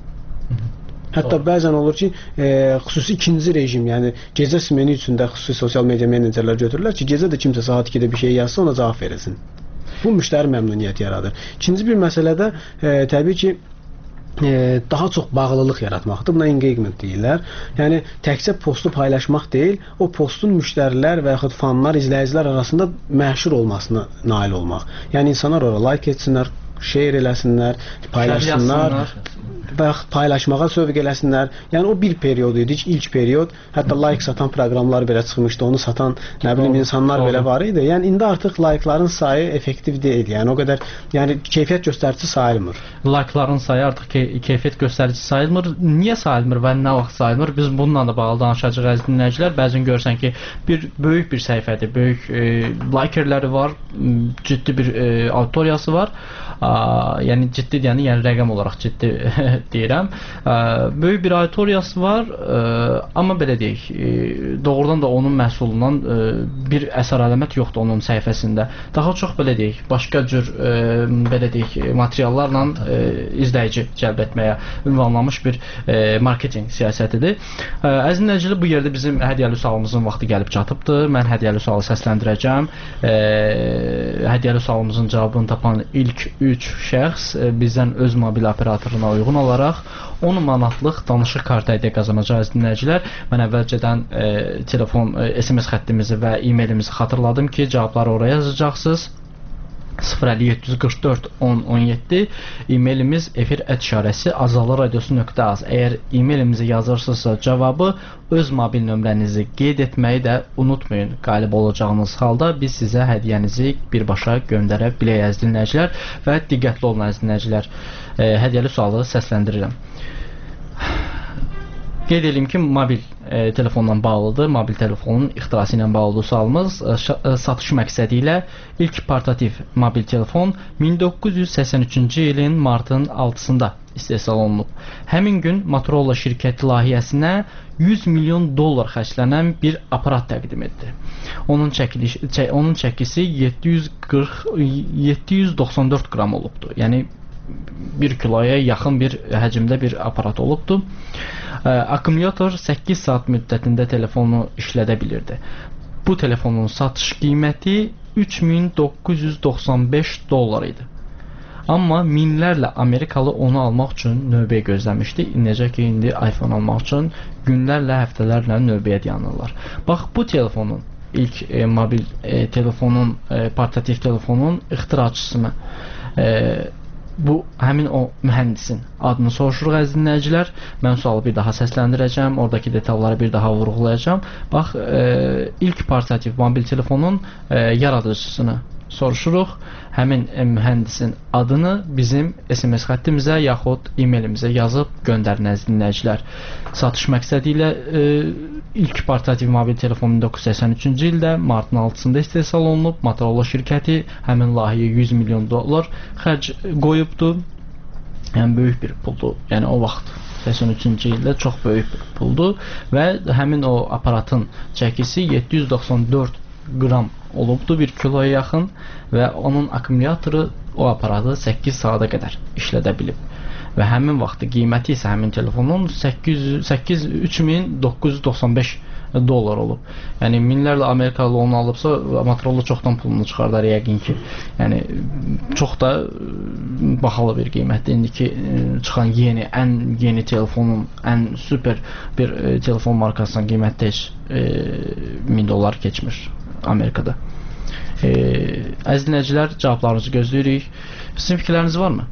Hətta bəzən olur ki, e, xüsusi ikinci rejim, yəni gecə smeni üçün də xüsusi sosial media menecerlər götürürlər ki, gecə də kimsə saat ikidə bir şey yazsa ona cavab verilsin. Bu müştəri məmnuniyyəti yaradır. İkinci bir məsələdə e, təbii ki, e, daha çox bağlılıq yaratmaqdır. Buna engagement deyirlər. Yəni təkcə postu paylaşmaq deyil, o postun müştərilər və yaxud fanlar, izləyicilər arasında məşhur olmasına nail olmaq. Yəni insanlar ora like etsinlər, share eləsinlər, paylaşsınlar. və paylaşmağa sövq eləsinlər. Yəni o bir period idi, ilk period. Hətta like satan proqramlar belə çıxmışdı, onu satan nə bilim insanlar belə var idi. Yəni indi artıq likeların sayı effektiv deyil. Yəni o qədər, yəni keyfiyyət göstərici sayılmır. Likeların sayı artıq key keyfiyyət göstərici sayılmır. Niyə sayılmır və nə vaxt sayılmır? Biz bununla da bağlı danışacağıq əziz dinləyicilər. Bəzən görsən ki, bir böyük bir səhifədir, böyük e, likerləri var, ciddi bir e, auditoriyası var. A, yəni ciddi deyəni, yəni rəqəm olaraq ciddi deyirəm. A, böyük bir auditoriyası var, ə, amma belə deyək, ə, doğrudan da onun məhsulundan ə, bir əsər əlamət yoxdur onun səhifəsində. Daha çox belə deyək, başqa cür ə, belə deyək, materiallarla ə, izləyici cəlb etməyə ünvanlanmış bir ə, marketinq siyasətidir. Ə, əziz dinləyicilər, bu yerdə bizim hədiyyəli sualımızın vaxtı gəlib çatıbdır. Mən hədiyyəli sualı səsləndirəcəm. Ə, hədiyyəli sualımızın cavabını tapan ilk üç şəxs bizdən öz mobil operatoruna uyğun olaraq on manatlıq danışıq kartı hədiyyə qazanacaq əziz dinləyicilər. Mən əvvəlcədən e, telefon, e, S M S xəttimizi və e-mailimizi xatırladım ki, cavabları oraya yazacaqsınız. sıfır əlli yeddi yüz qırx dörd on on yeddi, e-mailimiz efir ət işarəsi azalıradiosu nöqtə az. Əgər e-mailimizi yazırsınızsa cavabı, öz mobil nömrənizi qeyd etməyi də unutmayın. Qalib olacağınız halda biz sizə hədiyyənizi birbaşa göndərə bilək əziz dinləyicilər və diqqətli olun əziz dinləyicilər. E, hədiyyəli sualı səsləndirirəm. Qeyd edeyim ki, mobil e, telefonla bağlıdır. Mobil telefonun ixtirası ilə bağlıdır sualımız. E, satış məqsədi ilə ilk portativ mobil telefon min doqquz yüz səksən üçüncü ilin martın altısında istehsal olunub. Həmin gün Motorola şirkəti layihəsinə yüz milyon dollar xərclənən bir aparat təqdim etdi. Onun çəkiliş, çə, onun çəkisi yeddi yüz qırx yeddi yüz doxsan dörd qram olubdu. Yəni bir kiloya yaxın bir həcmdə bir aparat olubdu. Akkumulyator səkkiz saat müddətində telefonu işlədə bilirdi. Bu telefonun satış qiyməti üç min doqquz yüz doxsan beş dollar idi. Amma minlərlə Amerikalı onu almaq üçün növbəyə gözləmişdi. Necə ki, indi iPhone almaq üçün günlərlə, həftələrlə növbəyə dayanırlar. Bax, bu telefonun ilk e, mobil e, telefonun, e, portativ telefonun ixtiraçısını e, bu həmin o mühəndisin adını soruşuruq əziz dinləyicilər. Mən sualı bir daha səsləndirəcəm, oradakı detalları bir daha vurğulayacağım. Bax, e, ilk portativ mobil telefonun e, yaradıcısını soruşuruq. Həmin e, mühəndisin adını bizim S M S xəttimizə yaxud e-mailimizə yazıb göndərin əziz dinləyicilər. Satış məqsədi ilə e, ilk portativ mobil telefon min doqquz yüz səksən üçüncü ildə martın altısında istehsal olunub. Motorola şirkəti həmin layihəyə yüz milyon dollar xərc qoyubdu. Yəni böyük bir puldur. Yəni o vaxt səksən üçüncü ildə çox böyük bir puldur və həmin o aparatın çəkisi yeddi yüz doxsan dörd qram olubdu, bir kiloya yaxın və onun akkumulatoru o aparatı səkkiz saata qədər işlədə bilib. Və həmin vaxtı qiyməti isə həmin telefonun səkkiz üç min doqquz yüz doxsan beş dollar olub. Yəni minlərlə Amerikalı onu alıbsa, Motorola çoxdan pulunu çıxardar yəqin ki. Yəni çox da bahalı bir qiymətdir. İndiki çıxan yeni, ən yeni telefonun, ən super bir telefon markasının qiyməti heç e, min dollar keçmir Amerikada. E, əziz dinləyicilər, cavablarınızı gözləyirik. Sizin fikirləriniz varmı?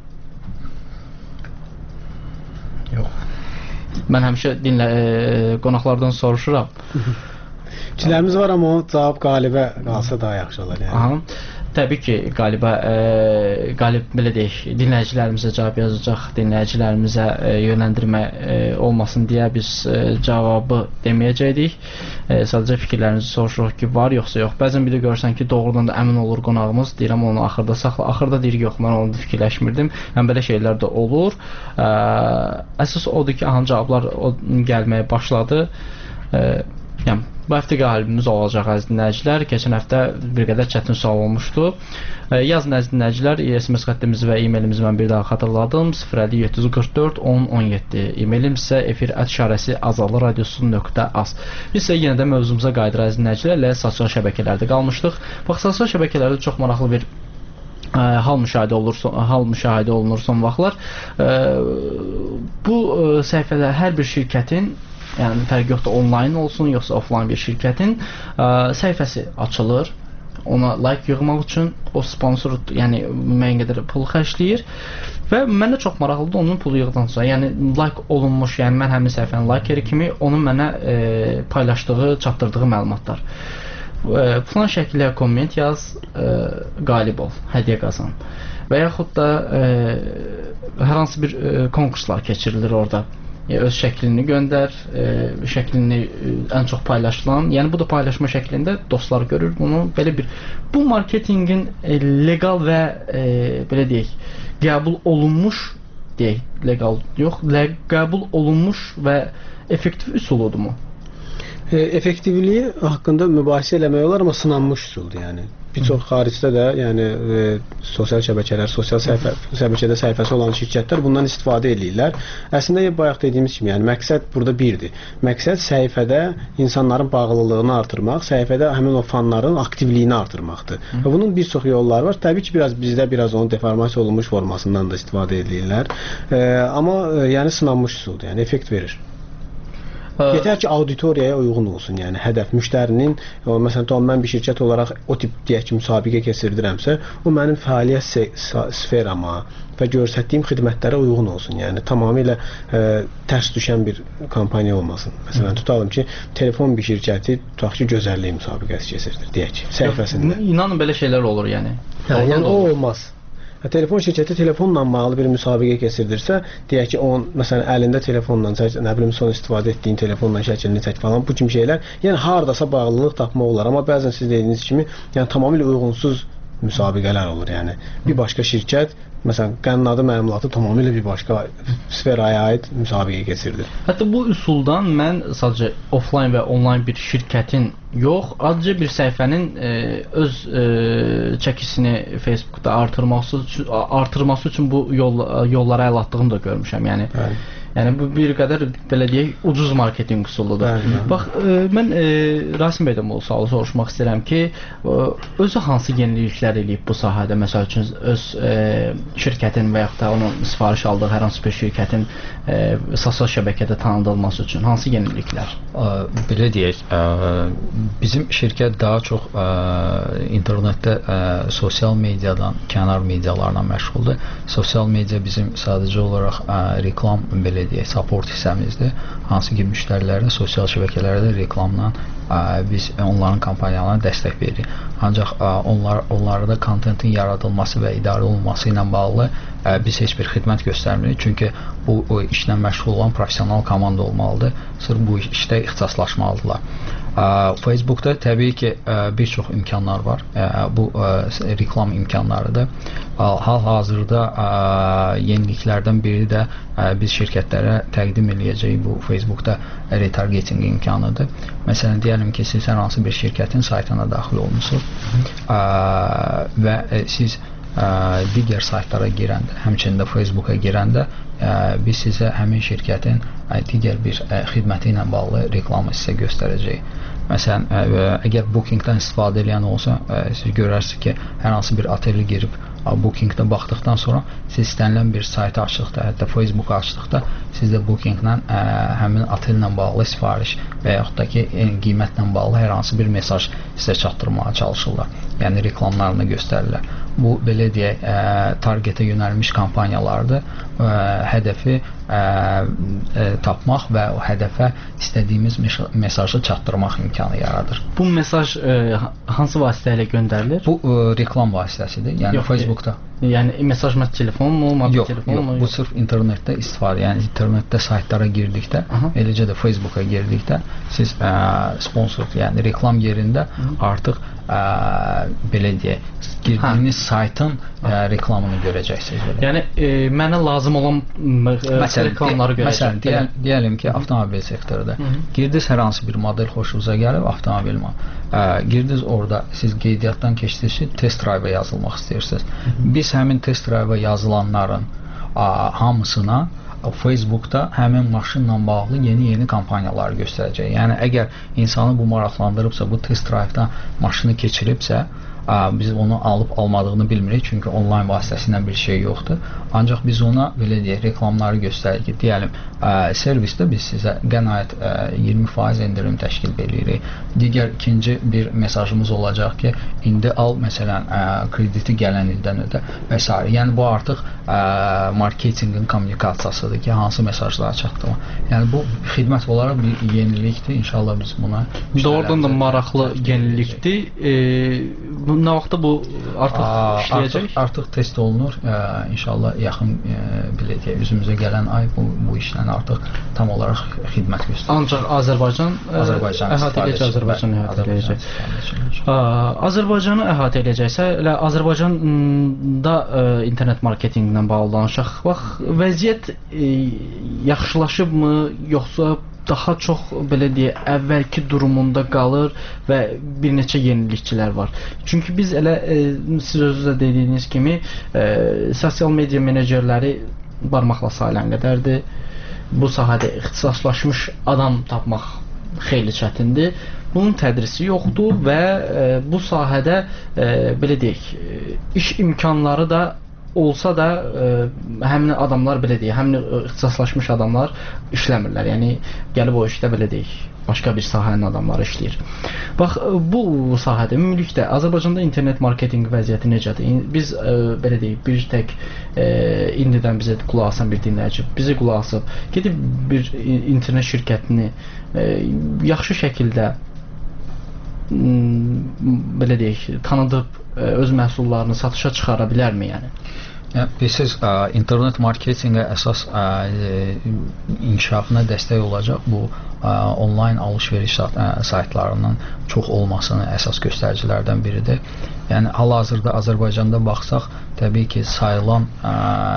Yox. Mən həmişə dinlə, e, qonaqlardan soruşuram. Fikirlərimiz var, amma o cavab qalibə qalsa daha yaxşı olar. Yəni. Aha. Təbii ki, qalibə, e, qalib belə deyək, dinləyicilərimizə cavab yazacaq, dinləyicilərimizə e, yönləndirmə e, olmasın deyə biz e, cavabı deməyəcəkdik. E, sadəcə fikirlərinizi soruşuruq ki, var yoxsa yox. Bəzən bir də görürsən ki, doğrudan da əmin olur qonağımız, deyirəm onu axırda saxla. Axırda deyir yox, mən onu fikirləşmirdim. Yəni belə şeylər də olur. E, əsas odur ki, ahan cavablar o, gəlməyə başladı. E, yəni bu həftə qalibimiz olacaq əziz dinləyicilər. Keçən həftə bir qədər çətin sual olmuşdu. E, yazın əziz dinləyicilər, S M S xəttimizi və e-mailimizi mən bir daha xatırladım. sıfır əlli yeddi yüz qırx dörd on on yeddi. E-mailim isə efir ət işarəsi azalıradiosu nöqtə az. Biz isə yenə də mövzumuza qayıdırıq əziz dinləyicilərlə sosial şəbəkələrdə qalmışdıq. Bax, sosial şəbəkələrdə çox maraqlı bir ə, hal müşahidə olur, son, hal müşahidə olunur son vaxtlar. Ə, bu ə, səhifələr hər bir şirkətin, yəni fərqi yoxdur, onlayn olsun yoxsa offlayn bir şirkətin ə, səhifəsi açılır. ona like yığmaq üçün o sponsor, yəni müəyyən qədər pul xərcləyir və mənə çox maraqlıdır onun pulu yığdıqdan sonra. Yəni like olunmuş, yəni mən həmin səhifənin likeri kimi onun mənə e, paylaşdığı, çatdırdığı məlumatlar. E, falan şəkildə komment yaz, e, qalib ol, hədiyyə qazan. Və yaxud da e, hər hansı bir e, konkurslar keçirilir orada. E, öz şəklini göndər, e, şəklini e, ən çox paylaşılan, yəni bu da paylaşma şəklində dostlar görür bunu. Belə bir bu marketinqin e, leqal və e, belə deyək, qəbul olunmuş deyək, leqal yox, lə, qəbul olunmuş və effektiv üsuludurmu? E, effektivliyi haqqında mübahisə eləmək olar, amma sınanmış üsuldur, yəni. Bir çox xaricdə də, yəni e, sosial şəbəkələr, sosial səhifə, şəbəkədə səhifəsi olan şirkətlər bundan istifadə edirlər. Əslində bayaq dediyimiz kimi, yəni məqsəd burada birdir. Məqsəd səhifədə insanların bağlılığını artırmaq, səhifədə həmin o fanların aktivliyini artırmaqdır. Hı. Və bunun bir çox yolları var. Təbii ki, biraz bizdə biraz onun deformasiya olunmuş formasından da istifadə edirlər. E, amma e, yəni sınanmış üsuldur, yəni effekt verir. Yetər ki, auditoriyaya uyğun olsun, yəni hədəf müştərinin, o, məsələn, tam mən bir şirkət olaraq o tip deyək ki, müsabiqə keçirdirəmsə, o mənim fəaliyyət sferama və göstərdiyim xidmətlərə uyğun olsun. Yəni tamamilə e, tərs düşən bir kampaniya olmasın. Məsələn, tutalım ki, telefon bir şirkəti tutaq ki, gözəllik müsabiqəsi keçirdir, deyək ki, səhifəsində. İnanın belə şeylər olur, yəni. Hə, yəni o olmaz. Telefon şirkəti telefonla bağlı bir müsabiqə keçirdirsə, deyək ki, onun məsələn əlində telefonla çək, nə bilim son istifadə etdiyin telefonla şəklini çək falan, bu kimi şeylər, yəni hardasa bağlılıq tapmaq olar, amma bəzən siz dediyiniz kimi, yəni tamamilə uyğunsuz müsabiqələr olur, yəni bir başqa şirkət məsələn qənnadı məmulatı tamamilə bir başqa sferaya aid müsabiqə keçirdir. Hətta bu üsuldan mən sadəcə offline və online bir şirkətin yox, adicə bir səhifənin e, öz e, çəkisini Facebookda artırması üçün, artırması üçün bu yol, yollara əl atdığını da görmüşəm. Yəni bəli. Yəni bu bir qədər belə deyək ucuz marketinq üsuludur. Bəli, bax e, mən e, Rasim bəydən bu sualı soruşmaq istəyirəm ki, e, özü hansı yeniliklər eləyib bu sahədə, məsəl üçün öz e, şirkətin və yaxud da onun sifariş aldığı hər hansı bir şirkətin e, sosial şəbəkədə tanıdılması üçün hansı yeniliklər? Ə, belə deyək, ə, bizim şirkət daha çox ə, internetdə ə, sosial mediadan, kənar medialarla məşğuldur. Sosial media bizim sadəcə olaraq ə, reklam belə deyək, support hissəmizdir. Hansı ki, müştərilərə sosial şəbəkələrdə reklamla ə, biz onların kampaniyalarına dəstək veririk. Ancaq ə, onlar onlarda kontentin yaradılması və idarə olunması ilə bağlı ə, biz heç bir xidmət göstərmirik. Çünki bu o işlə məşğul olan professional komanda olmalıdır. Sırf bu işdə ixtisaslaşmalıdırlar. Ə, Facebookda təbii ki, ə, bir çox imkanlar var. Ə, bu ə, reklam imkanlarıdır. Hal-hazırda yeniliklərdən biri də ə, biz şirkətlərə təqdim edəcəyik bu Facebookda retargeting imkanıdır. Məsələn, deyəlim ki, siz hər hansı bir şirkətin saytına daxil olmusunuz ə, və ə, siz ə, digər saytlara girəndə, həmçinin də Facebooka girəndə ə, biz sizə həmin şirkətin ə, digər bir ə, xidməti ilə bağlı reklamı sizə göstərəcəyik. Məsələn, ə, əgər Bookingdən istifadə edən olsa, ə, siz görərsiniz ki, hər hansı bir otelli girib Bookingdə baxdıqdan sonra siz istənilən bir saytı açdıqda, hətta Facebook açdıqda sizdə Bookinglə ə, həmin otellə bağlı sifariş və yaxud da ki, qiymətlə bağlı hər hansı bir mesaj sizə çatdırmağa çalışırlar. Yəni reklamlarını göstərirlər. Bu belə deyək, ə, targetə yönəlmiş kampaniyalardır. Ə, hədəfi ə, ə, tapmaq və o hədəfə istədiyimiz mesajı çatdırmaq imkanı yaradır. Bu mesaj ə, hansı vasitə ilə göndərilir? Bu ə, reklam vasitəsidir. Yəni yox, Facebookda. Yəni mesaj mə telefonmu, mobil telefonmu? Yox, bu sırf internetdə istifadə. Yəni internetdə saytlara girdikdə, Aha. eləcə də Facebooka girdikdə siz ə, sponsor, yəni reklam yerində Hı. artıq ə, belə deyək, girdiyiniz ha. saytın ə, reklamını görəcəksiniz. Belə. Yəni e, mənə lazım olan ə, məsələn, reklamları görəcəm. Məsələn, deyəl, deyəlim ki, avtomobil sektorunda girdiniz hər hansı bir model xoşunuza gəlib, avtomobil ə, girdiniz orada, siz qeydiyyatdan keçdiniz ki, test drive yazılmaq istəyirsiniz. Hı -hı. Biz həmin test drive yazılanların ə, hamısına Facebookda həmin maşınla bağlı yeni-yeni kampaniyaları göstərəcək. Yəni əgər insanı bu maraqlandırıbsa, bu test drive-dan maşını keçiribsə, biz onu alıb almadığını bilmirik, çünki onlayn vasitəsilə bir şey yoxdur. Ancaq biz ona belə deyək, reklamları göstəririk ki, deyəlim, servisdə biz sizə qənaət iyirmi faiz endirim təşkil edirik. Digər ikinci bir mesajımız olacaq ki, indi al, məsələn, krediti gələn ildən ödə və s. Yəni bu artıq marketinqin kommunikasiyasıdır ki, hansı mesajları çatdırma. Yəni bu xidmət olaraq bir yenilikdir. İnşallah biz buna doğrudan da maraqlı yenilikdir. E, nə vaxtda bu artıq Aa, işləyəcək? Artıq, artıq test olunur. E, inşallah yaxın e, biləcək, üzümüzə gələn ay bu, bu işlə artıq tam olaraq xidmət göstərir. Ancaq Azərbaycan Azərbaycan əhatə edəcək, Azərbaycan əhatə edəcək. Azərbaycanı əhatə edəcəksə, elə Azərbaycanda e, internet marketinqlə bağlı danışaq. Bax, vəziyyət e, yaxşılaşıbmı, yoxsa daha çox belə deyə əvvəlki durumunda qalır və bir neçə yenilikçilər var. Çünki biz elə e, siz özünüz də dediyiniz kimi e, sosial media menecerləri barmaqla sayılan qədərdir. Bu sahədə ixtisaslaşmış adam tapmaq xeyli çətindir. Bunun tədrisi yoxdur və e, bu sahədə e, belə deyək, iş imkanları da olsa da e, həmin adamlar belə deyək, həmin ixtisaslaşmış adamlar işləmirlər. Yəni gəlib o işdə belə deyək, başqa bir sahənin adamları işləyir. Bax, bu sahədə ümumilikdə Azərbaycanda internet marketinq vəziyyəti necədir? Biz e, belə deyək, bir tək e, indidən bizə qulaq asan bir dinləyici bizi qulaq asıb, gedib bir internet şirkətini e, yaxşı şəkildə belə deyək, tanıdıb öz məhsullarını satışa çıxara bilərmi, yəni? Bilirsiniz, internet marketinqə əsas inkişafına dəstək olacaq bu onlayn alış-veriş saytlarının çox olmasının əsas göstəricilərdən biridir. Yəni hal-hazırda Azərbaycanda baxsaq, təbii ki, sayılan ə,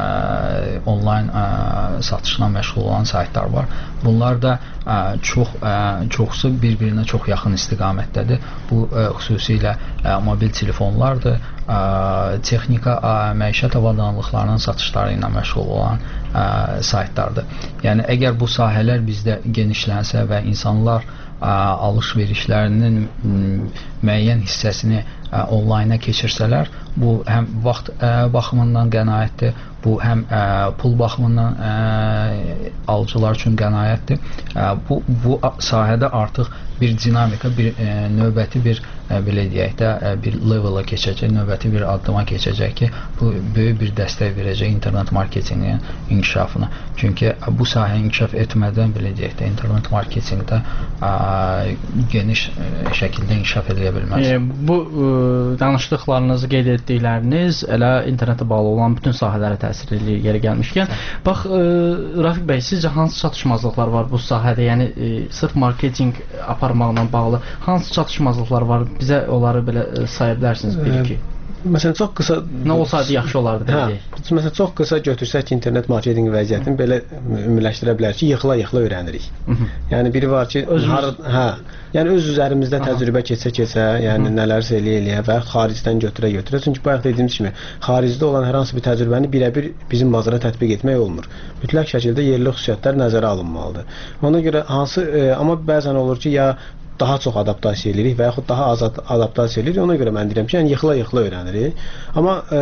onlayn ə, satışla məşğul olan saytlar var. Bunlar da ə, çox ə, çoxsu bir-birinə çox yaxın istiqamətdədir. Bu ə, xüsusilə ə, mobil telefonlardır, ə, texnika, ə, məişət avadanlıqlarının satışları ilə məşğul olan ə, saytlardır. Yəni əgər bu sahələr bizdə genişlənsə və insanlar ə, alış-verişlərinin müəyyən hissəsini ə, onlayna keçirsələr, bu həm vaxt ə, baxımından qənaətdir, bu həm ə, pul baxımından ə, alıcılar üçün qənaətdir. Ə, bu, bu sahədə artıq bir dinamika, bir ə, növbəti bir ə, belə deyək də ə, bir level'a keçəcək, növbəti bir addıma keçəcək ki, bu böyük bir dəstək verəcək internet marketinqin inkişafına. Çünki ə, bu sahə inkişaf etmədən belə deyək də internet marketinqdə ə, geniş ə, şəkildə inkişaf edə bilməz. E, bu ə, danışdıqlarınızı qeyd etdikləriniz elə internetə bağlı olan bütün sahələrə təsir edir yeri gəlmişkən. Bax, ə, Rafiq bəy, sizcə hansı çatışmazlıqlar var bu sahədə? Yəni ə, sırf marketinq aparmaqla bağlı hansı çatışmazlıqlar var? Bizə onları belə ə, saya bilərsiniz bir-iki? Məsələn, çox qısa nə olsaydı yaxşı olardı belə deyək. Hə, məsələn, çox qısa götürsək ki, internet marketinq vəziyyətini belə ümumiləşdirə bilərik ki, yıxıla-yıxıla öyrənirik. Hı -hı. Yəni biri var ki, har, hə, yəni öz üzərimizdə Aha. təcrübə keçə-keçə, yəni Hı -hı. nələrsə eləyə-eləyə və xaricdən götürə-götürə. Çünki bayaq dediyimiz kimi, xaricdə olan hər hansı bir təcrübəni birə-bir bizim bazara tətbiq etmək olmur. Mütləq şəkildə yerli xüsusiyyətlər nəzərə alınmalıdır. Ona görə hansı, e, amma bəzən olur ki, ya daha çox adaptasiya edirik və yaxud daha az adaptasiya edirik. Ona görə mən deyirəm ki, yəni yıxıla-yıxıla öyrənirik. Amma e,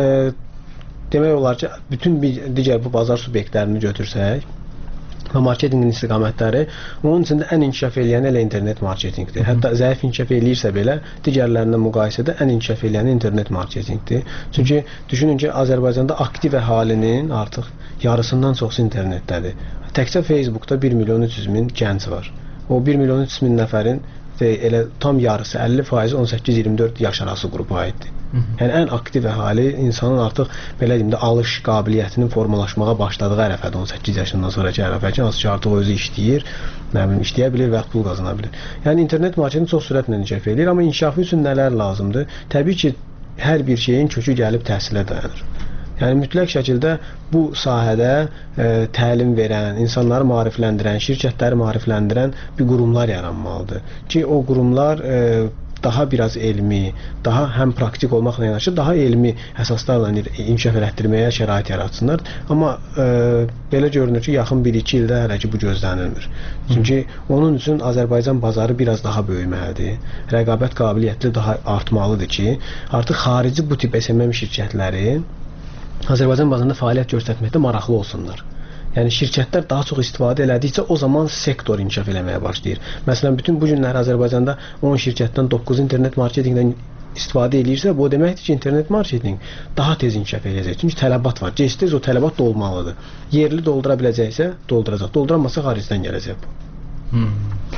demək olar ki, bütün bir, digər bu bazar subyektlərini götürsək və marketinqin istiqamətləri, onun içində ən inkişaf edən elə internet marketinqdir. Hətta zəif inkişaf eləyirsə belə, digərlərinə müqayisədə ən inkişaf edən internet marketinqdir. Çünki düşünün ki, Azərbaycanda aktiv əhalinin artıq yarısından çoxsu internetdədir. Təkcə Facebookda bir milyon üç yüz min gənc var. O bir milyon üç yüz min nəfərin elə tam yarısı, əlli faizi on səkkiz iyirmi dörd yaş arası qrupa aiddir. Hı -hı. Yəni ən aktiv əhali insanın artıq belə deyim də alış qabiliyyətinin formalaşmağa başladığı ərəfədir. on səkkiz yaşından sonraki ərəfə ki, hansı ki artıq özü işləyir, nə bilim işləyə bilir və pul qazana bilir. Yəni internet marketinq çox sürətlə inkişaf edir, amma inkişafı üçün nələr lazımdır? Təbii ki, hər bir şeyin kökü gəlib təhsilə dayanır. Yəni mütləq şəkildə bu sahədə e, təlim verən, insanları maarifləndirən, şirkətləri maarifləndirən bir qurumlar yaranmalıdır ki, o qurumlar e, daha biraz elmi, daha həm praktik olmaqla yanaşı daha elmi əsaslarla inkişaf elətdirməyə şərait yaratsınlar. Amma e, belə görünür ki, yaxın bir iki ildə hələ ki bu gözlənilmir. Çünki onun üçün Azərbaycan bazarı biraz daha böyüməlidir. Rəqabət qabiliyyətli daha artmalıdır ki, artıq xarici bu tip S M M şirkətləri Azərbaycan bazarında fəaliyyət göstərməkdə maraqlı olsunlar. Yəni şirkətlər daha çox istifadə elədikcə o zaman sektor inkişaf eləməyə başlayır. Məsələn, bütün bu günlər Azərbaycanda on şirkətdən doqquz internet marketinqdən istifadə edirsə, bu deməkdir ki, internet marketinq daha tez inkişaf edəcək. Çünki tələbat var. Gec-tez o tələbat dolmalıdır. Yerli doldura biləcəksə, dolduracaq. Dolduramazsa xaricdən gələcək bu. Hmm.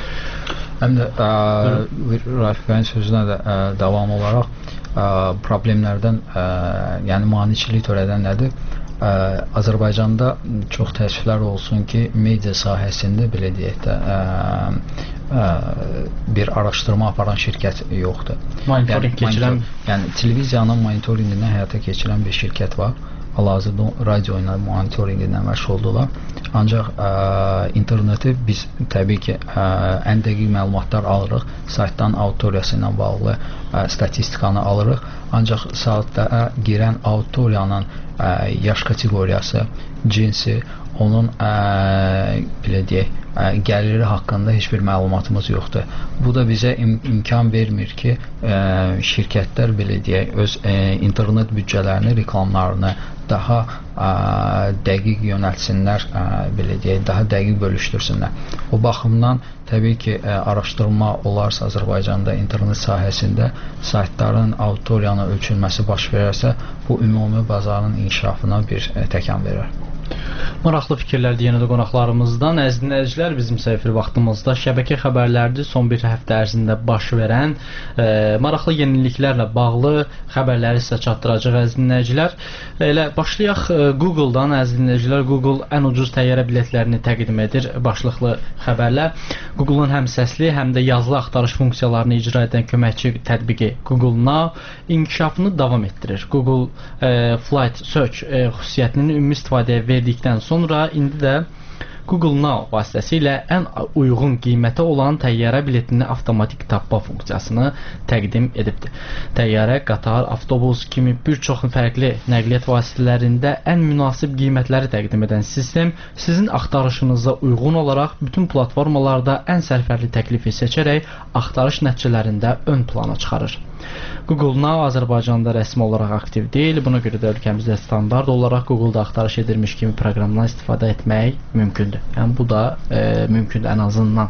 Həm də Raif bəyin sözünə də ə, davam olaraq ə, problemlərdən, ə, yəni maneçilik törədən nədir? Ə, Azərbaycanda çox təəssüflər olsun ki, media sahəsində belə deyək də ə, ə, bir araşdırma aparan şirkət yoxdur. Monitoring yəni, keçirən, yəni televiziyanın monitorinqini həyata keçirən bir şirkət var. Hal-hazırda radio ilə monitorinqlə məşğuldurlar. Ancaq ə, interneti biz təbii ki, ə, ən dəqiq məlumatlar alırıq. Saytdan auditoriyası ilə bağlı ə, statistikanı alırıq. Ancaq saytlara girən auditoriyanın ə, yaş kateqoriyası, cinsi, onun ə, belə deyək, ə, gəliri haqqında heç bir məlumatımız yoxdur. Bu da bizə im imkan vermir ki, ə, şirkətlər belə deyək, öz ə, internet büdcələrini, reklamlarını daha ə, dəqiq yönəltsinlər, ə, belə deyək, daha dəqiq bölüşdürsünlər. O baxımdan təbii ki, ə, araşdırma olarsa Azərbaycanda internet sahəsində saytların auditoriyanın ölçülməsi baş verərsə, bu ümumi bazarın inkişafına bir ə, təkan verir. Maraqlı fikirlərdir yenə də qonaqlarımızdan. Əziz dinləyicilər, bizim səfir vaxtımızda şəbəkə xəbərlərdir. Son bir həftə ərzində baş verən e, maraqlı yeniliklərlə bağlı xəbərləri sizə çatdıracaq əziz dinləyicilər. Elə başlayaq e, Google-dan əziz dinləyicilər. Google ən ucuz təyyarə biletlərini təqdim edir. Başlıqlı xəbərlər. Google-un həm səsli, həm də yazılı axtarış funksiyalarını icra edən köməkçi tətbiqi Google Now inkişafını davam etdirir. Google e, Flight Search e, xüsusiyyətinin ümumi istifadəyə verdikdən sonra indi də Google Now vasitəsilə ən uyğun qiymətə olan təyyarə biletini avtomatik tapma funksiyasını təqdim edibdir. Təyyarə, qatar, avtobus kimi bir çox fərqli nəqliyyat vasitələrində ən münasib qiymətləri təqdim edən sistem sizin axtarışınıza uyğun olaraq bütün platformalarda ən sərfərli təklifi seçərək axtarış nəticələrində ön plana çıxarır. Google Now Azərbaycanda rəsmi olaraq aktiv deyil. Buna görə də ölkəmizdə standart olaraq Google-da axtarış edilmiş kimi proqramdan istifadə etmək mümkündür. Yəni bu da e, mümkündür ən azından.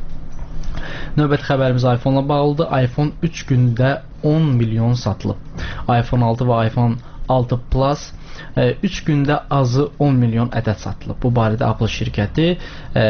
Növbəti xəbərimiz iPhone-la bağlıdır. iPhone üç gündə on milyon satılıb. iPhone altı və iPhone altı Plus üç gündə azı on milyon ədəd satılıb. Bu barədə Apple şirkəti e,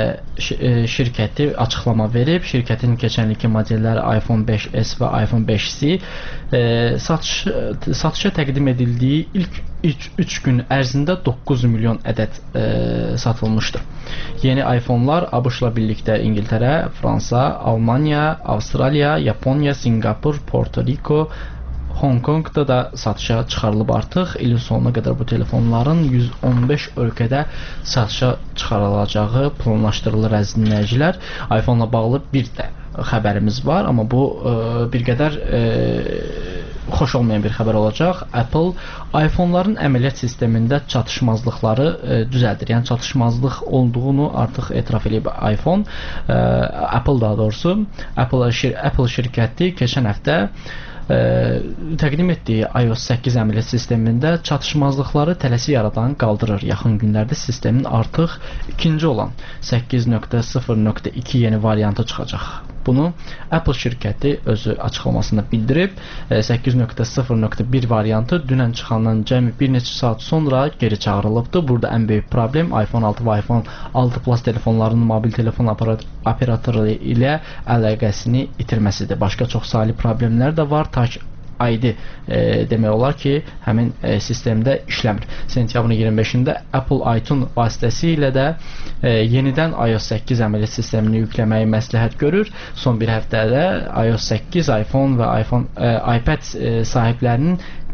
şirkəti açıqlama verib. Şirkətin keçən ilki modelləri iPhone beş S və iPhone beş C e, satış, satışa təqdim edildiyi ilk üç gün ərzində doqquz milyon ədəd e, satılmışdır. Yeni iPhone-lar ABŞ-la birlikdə İngiltərə, Fransa, Almaniya, Avstraliya, Yaponiya, Singapur, Porto Rico, Hong Kongda da satışa çıxarılıb artıq. İlin sonuna qədər bu telefonların yüz on beş ölkədə satışa çıxarılacağı planlaşdırılır əziz dinləyicilər. iPhone-la bağlı bir də xəbərimiz var, amma bu e, bir qədər e, xoş olmayan bir xəbər olacaq. Apple iPhone-ların əməliyyat sistemində çatışmazlıqları e, düzəldir. Yəni çatışmazlıq olduğunu artıq etiraf edib iPhone, e, Apple daha doğrusu, Apple, şir Apple şirkəti keçən həftə Ə, təqdim etdiyi iOS səkkiz əməliyyat sistemində çatışmazlıqları tələsi yaradan qaldırır. Yaxın günlərdə sistemin artıq ikinci olan səkkiz nöqtə sıfır nöqtə iki yeni variantı çıxacaq. Bunu Apple şirkəti özü açıqlamasında bildirib. səkkiz nöqtə sıfır nöqtə bir variantı dünən çıxandan cəmi bir neçə saat sonra geri çağırılıbdır. Burada ən böyük problem iPhone altı və iPhone altı Plus telefonlarının mobil telefon operatoru ilə əlaqəsini itirməsidir. Başqa çox saylı problemlər də var. Touch I D e, demək olar ki, həmin e, sistemdə işləmir. Sentyabrın iyirmi beşində Apple iTunes vasitəsilə də e, yenidən iOS səkkiz əməliyyat sistemini yükləməyi məsləhət görür. Son bir həftədə iOS səkkiz, iPhone və iPhone, e, iPad e, sahiblərinin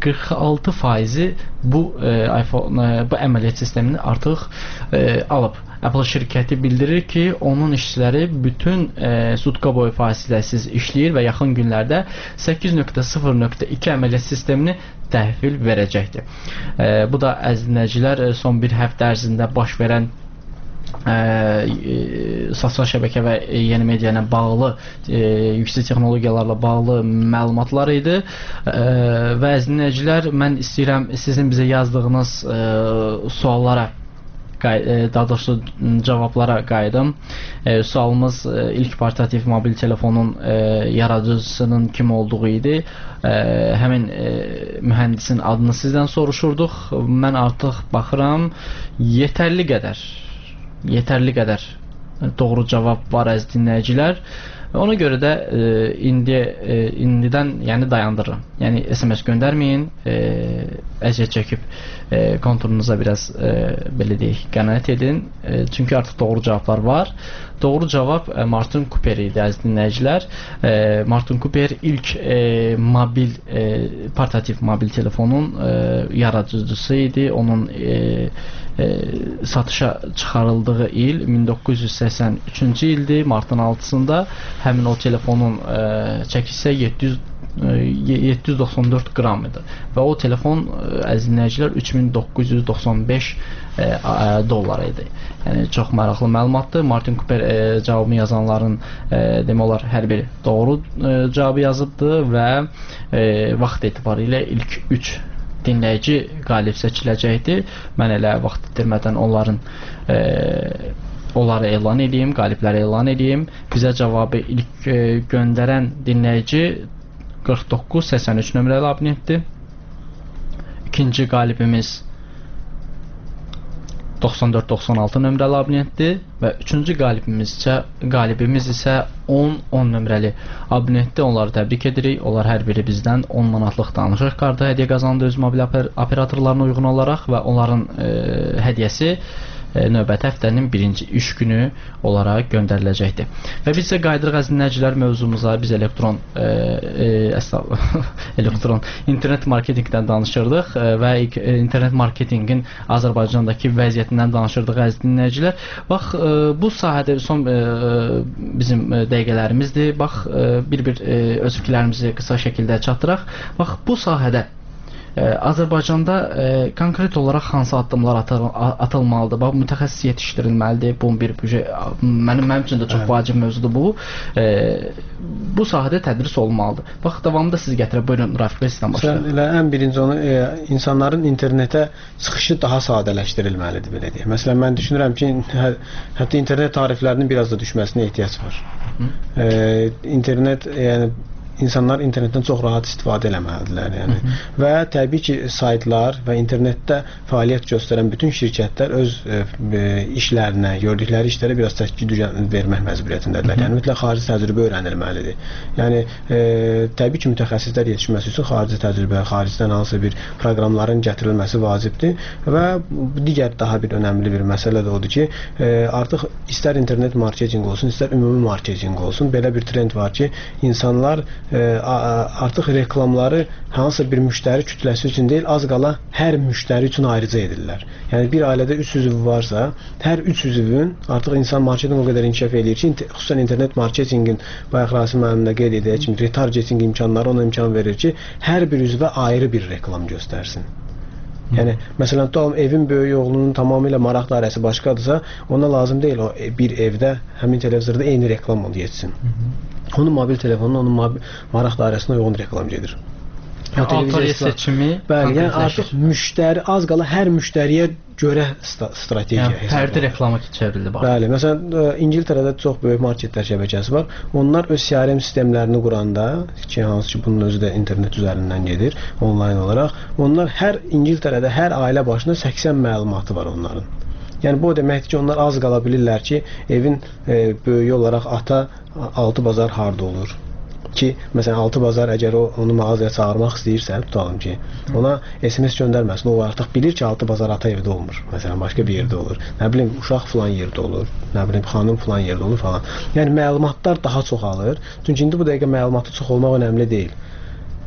qırx altı faizi bu e, iPhone e, bu əməliyyat sistemini artıq e, alıb. Apple şirkəti bildirir ki, onun işçiləri bütün e, sutka boyu fasiləsiz işləyir və yaxın günlərdə səkkiz nöqtə sıfır nöqtə iki əməliyyat sistemini təhvil verəcəkdir. E, bu da əziz dinləyicilər son bir həftə ərzində baş verən Ə, e, sosial şəbəkə və yeni media ilə bağlı, e, yüksək texnologiyalarla bağlı məlumatlar idi. E, və əziz dinləyicilər, mən istəyirəm sizin bizə yazdığınız e, suallara, daha doğrusu cavablara qayıdım. E, sualımız e, ilk portativ mobil telefonun e, yaradıcısının kim olduğu idi. E, həmin e, mühəndisin adını sizdən soruşurduq. Mən artıq baxıram, yetərli qədər yetərli qədər doğru cavab var əziz dinləyicilər. Ona görə də e, indi e, indidən yəni dayandırıram. Yəni S M S göndərməyin, e, əziyyət çəkib e, konturunuza biraz e, belə deyək, qənaət edin. E, çünki artıq doğru cavablar var. Doğru cavab e, Martin Cooper idi əziz dinləyicilər. E, Martin Cooper ilk e, mobil e, portativ mobil telefonun e, yaradıcısı idi. Onun e, E, satışa çıxarıldığı il min doqquz yüz səksən üçüncü ildir. Martın altısında həmin o telefonun e, çəkisi yeddi yüz doxsan dörd qram idi və o telefon əziz dinləyicilər üç min doqquz yüz doxsan beş e, dollar idi. Yəni çox maraqlı məlumatdır. Martin Cooper e, cavabını yazanların e, demək olar hər biri doğru e, cavabı yazıbdı və e, vaxt etibarilə ilk üç dinləyici qalib seçiləcəkdir. Mən elə vaxt itirmədən onların e, onları elan edeyim, qalibləri elan edeyim. Bizə cavabı ilk e, göndərən dinləyici qırx doqquz səksən üç nömrəli abunentdir. İkinci qalibimiz doxsan dörd doxsan altı nömrəli abunentdir və üçüncü qalibimiz isə qalibimiz isə on on nömrəli abunentdir. Onları təbrik edirik. Onlar hər biri bizdən on manatlıq danışıq kartı hədiyyə qazandı öz mobil operatorlarına uyğun olaraq və onların e, hədiyyəsi e, növbəti həftənin birinci iş günü olaraq göndəriləcəkdir. Və biz isə qayıdırıq əziz dinləyicilər mövzumuza. Biz elektron e, e, elektron internet marketingdən danışırdıq e, və e, internet marketingin Azərbaycandakı vəziyyətindən danışırdıq əziz dinləyicilər. Bax e, bu sahədə son e, bizim e, dəqiqələrimizdir. Bax e, bir-bir e, öz fikirlərimizi qısa şəkildə çatdıraq. Bax bu sahədə Ə, Azərbaycanda ə, konkret olaraq hansı addımlar atıl atılmalıdır? Bax, mütəxəssis yetişdirilməlidir. Bu bir mənim mənim üçün də çox vacib mövzudur bu. Ə, bu sahədə tədris olmalıdır. Bax, davamında siz gətirib buyurun Rafiq bəy sizdən başlayaq. Elə ən birinci onu e, insanların internetə çıxışı daha sadələşdirilməlidir belə deyək. Məsələn, mən düşünürəm ki, hə, hətta internet tariflərinin biraz da düşməsinə ehtiyac var. E, internet yəni İnsanlar internetdən çox rahat istifadə eləməlidirlər, yəni. Hı -hı. Və təbii ki, saytlar və internetdə fəaliyyət göstərən bütün şirkətlər öz e, e, işlərinə, gördükləri işlərə biraz təşkil vermək məcburiyyətindədirlər. Yəni mütləq xarici təcrübə öyrənilməlidir. Yəni e, təbii ki, mütəxəssislər yetişməsi üçün xarici təcrübə, xaricdən hansısa bir proqramların gətirilməsi vacibdir və digər daha bir önəmli bir məsələ də odur ki, e, artıq istər internet marketinq olsun, istər ümumi marketinq olsun, belə bir trend var ki, insanlar E, artıq reklamları hansısa bir müştəri kütləsi üçün deyil, az qala hər müştəri üçün ayrıca edirlər. Yəni bir ailədə üç üzv varsa, hər üç üzvün artıq insan marketinq o qədər inkişaf eləyir ki, xüsusən internet marketinqin bayaq Rasim müəllim də qeyd edək ki, retargeting imkanları ona imkan verir ki, hər bir üzvə ayrı bir reklam göstərsin. Yəni, məsələn, tutalım, evin böyük oğlunun tamamilə maraq dairəsi başqadırsa, ona lazım deyil o bir evdə, həmin televizorda eyni reklam onu yetsin. Onun mobil telefonuna, onun mobil, maraq dairəsinə uyğun reklam gedir. Autoriya seçimi, bəli, yəni artıq müştəri, az qala hər müştəriyə görə strategiya. Yəni, fərdi reklama çevrildi. Bəli, məsələn, İngiltərədə çox böyük marketlər şəbəkəsi var. Onlar öz C R M sistemlərini quranda, ki, hansı ki, bunun özü də internet üzərindən gedir, onlayn olaraq, onlar hər İngiltərədə, hər ailə başına səksən məlumatı var onların. Yəni, bu o deməkdir ki, onlar az qala bilirlər ki, evin e, böyüyü olaraq ata altı bazar harda olur. Ki, məsələn, altı bazar əgər o, onu mağazaya çağırmaq istəyirsə, tutalım ki, ona S M S göndərməsin. O artıq bilir ki, altı bazar ata evdə olmur. Məsələn, başqa bir yerdə olur. Nə bilim, uşaq filan yerdə olur. Nə bilim, xanım filan yerdə olur falan. Yəni, məlumatlar daha çox alır. Çünki indi bu dəqiqə məlumatı çox olmaq önəmli deyil.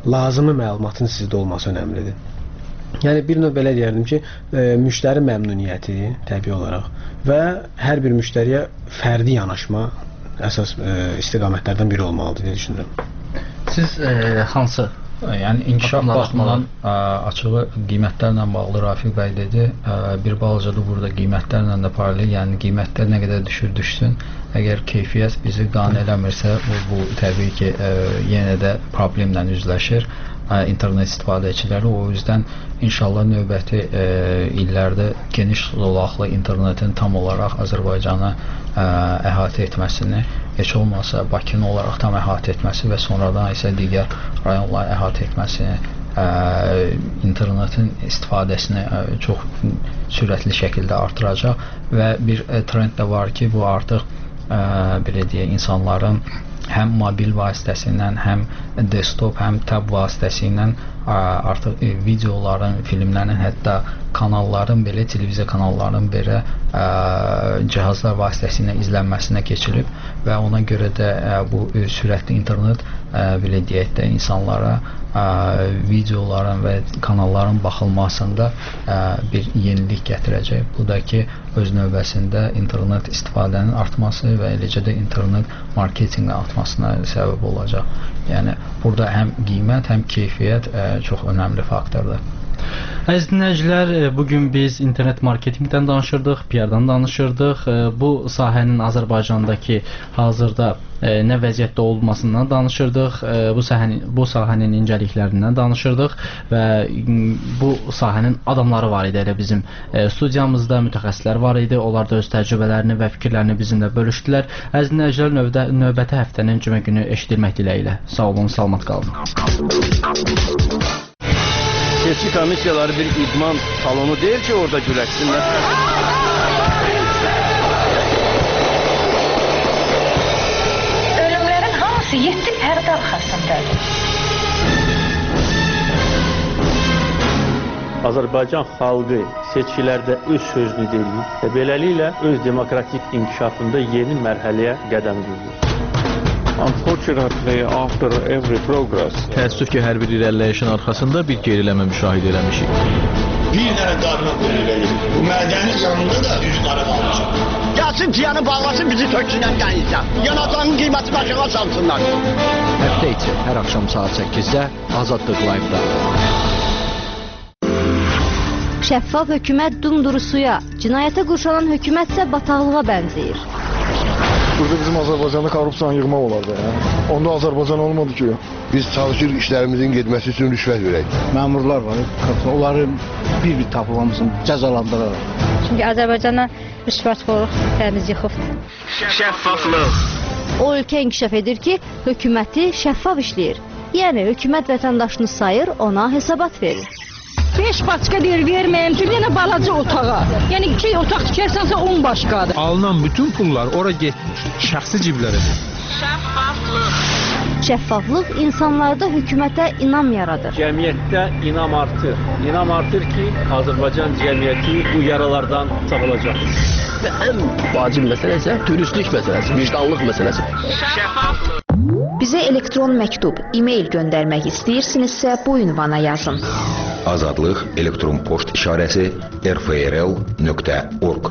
lazımi məlumatın sizdə olması önəmlidir. Yəni bir növ belə deyərdim ki, e, müştəri məmnuniyyəti təbii olaraq və hər bir müştəriyə fərdi yanaşma əsas e, istiqamətlərdən biri olmalıdır deyə düşünürəm. Siz e, hansı Yəni inkişaf baxımından açığı qiymətlərlə bağlı Rafiq bəy dedi. Bir balaca da burada qiymətlərlə də paralel, yəni qiymətlər nə qədər düşür düşsün, əgər keyfiyyət bizi qane eləmirsə, bu, bu təbii ki, yenə də problemlə üzləşir internet istifadəçiləri. O yüzden inşallah növbəti e, illərdə geniş zolaqlı internetin tam olaraq Azərbaycanı e, əhatə etməsini, heç olmasa Bakını olaraq tam əhatə etməsi və sonradan isə digər rayonları əhatə etməsini, e, internetin istifadəsini e, çox sürətli şəkildə artıracaq və bir e, trend də var ki, bu artıq e, belə deyək, insanların həm mobil vasitəsindən, həm desktop, həm tab vasitəsindən artıq videoların, filmlərin, hətta kanalların belə, televiziya kanallarının belə ə, cihazlar vasitəsilə izlənməsinə keçilib və ona görə də ə, bu ə, sürətli internet ə, belə deyək də insanlara ə, videoların və kanalların baxılmasında ə, bir yenilik gətirəcək. Bu da ki, öz növbəsində internet istifadənin artması və eləcə də internet marketinqin artmasına səbəb olacaq. Yəni burada həm qiymət, həm keyfiyyət ə, çox önəmli faktordur. Əziz dinləyicilər, bugün biz internet marketingdən danışırdıq, P R-dan danışırdıq. Bu sahənin Azərbaycandakı hazırda nə vəziyyətdə olmasından danışırdıq. Bu sahənin, bu sahənin incəliklərindən danışırdıq və bu sahənin adamları var idi. Elə bizim studiyamızda mütəxəssislər var idi. Onlar da öz təcrübələrini və fikirlərini bizimlə bölüşdülər. Əziz dinləyicilər, növdə, növbəti həftənin cümə günü eşidilmək diləyilə. Sağ olun, salamat qalın. Seçki komissiyaları bir idman salonu deyil ki, orada güləşsinlər. Ölümlərin hamısı yeddi pərdə arxasındadır. Azərbaycan xalqı seçkilərdə öz sözünü deyir və beləliklə öz demokratik inkişafında yeni mərhələyə qədəm qoyur. Unfortunately, after every progress, təəssüf ki, hər bir irəliləyişin arxasında bir geriləmə müşahidə eləmişik. Bir dənə qadına qoyulur. Bu mədənin yanında da yüz qara qalmışıq. Gəlsin tiyanı bağlasın, bizi töksünlər dənizdə. Yanacağının qiyməti başına salsınlar. Həftə içi hər axşam saat səkkizdə Azadlıq Live-da. Şəffaf hökumət dumduru suya, cinayətə qurşanan hökumət isə bataqlığa bənzəyir. Burada bizim Azərbaycanda korrupsiyanı yığmaq olardı. Ya. Onda Azərbaycan olmadı ki. Biz çalışır işlərimizin getməsi üçün rüşvət verək. Məmurlar var, onları bir-bir tapılamızın cəzalandıraraq. Çünki Azərbaycana rüşvətxorluq təmiz yıxıbdır. Şəffaflıq. O ölkə inkişaf edir ki, hökuməti şəffaf işləyir. Yəni, hökumət vətəndaşını sayır, ona hesabat verir. beş başqa deyir, verməyəm ki, yenə balaca otağa. Yəni iki otaq tikərsənsə on başqadır. Alınan bütün pullar ora getmiş, şəxsi ciblərədir. Şəffaflıq. Şəffaflıq insanlarda hökumətə inam yaradır. Cəmiyyətdə inam artır. İnam artır ki, Azərbaycan cəmiyyəti bu yaralardan sağılacaq. Və ən vacib məsələ isə dürüstlük məsələsi, vicdanlıq məsələsi. Şəffaflıq. Bizə elektron məktub, e-mail göndərmək istəyirsinizsə bu ünvana yazın. Azadlıq elektron poçt işarəsi r f r l nöqtə org.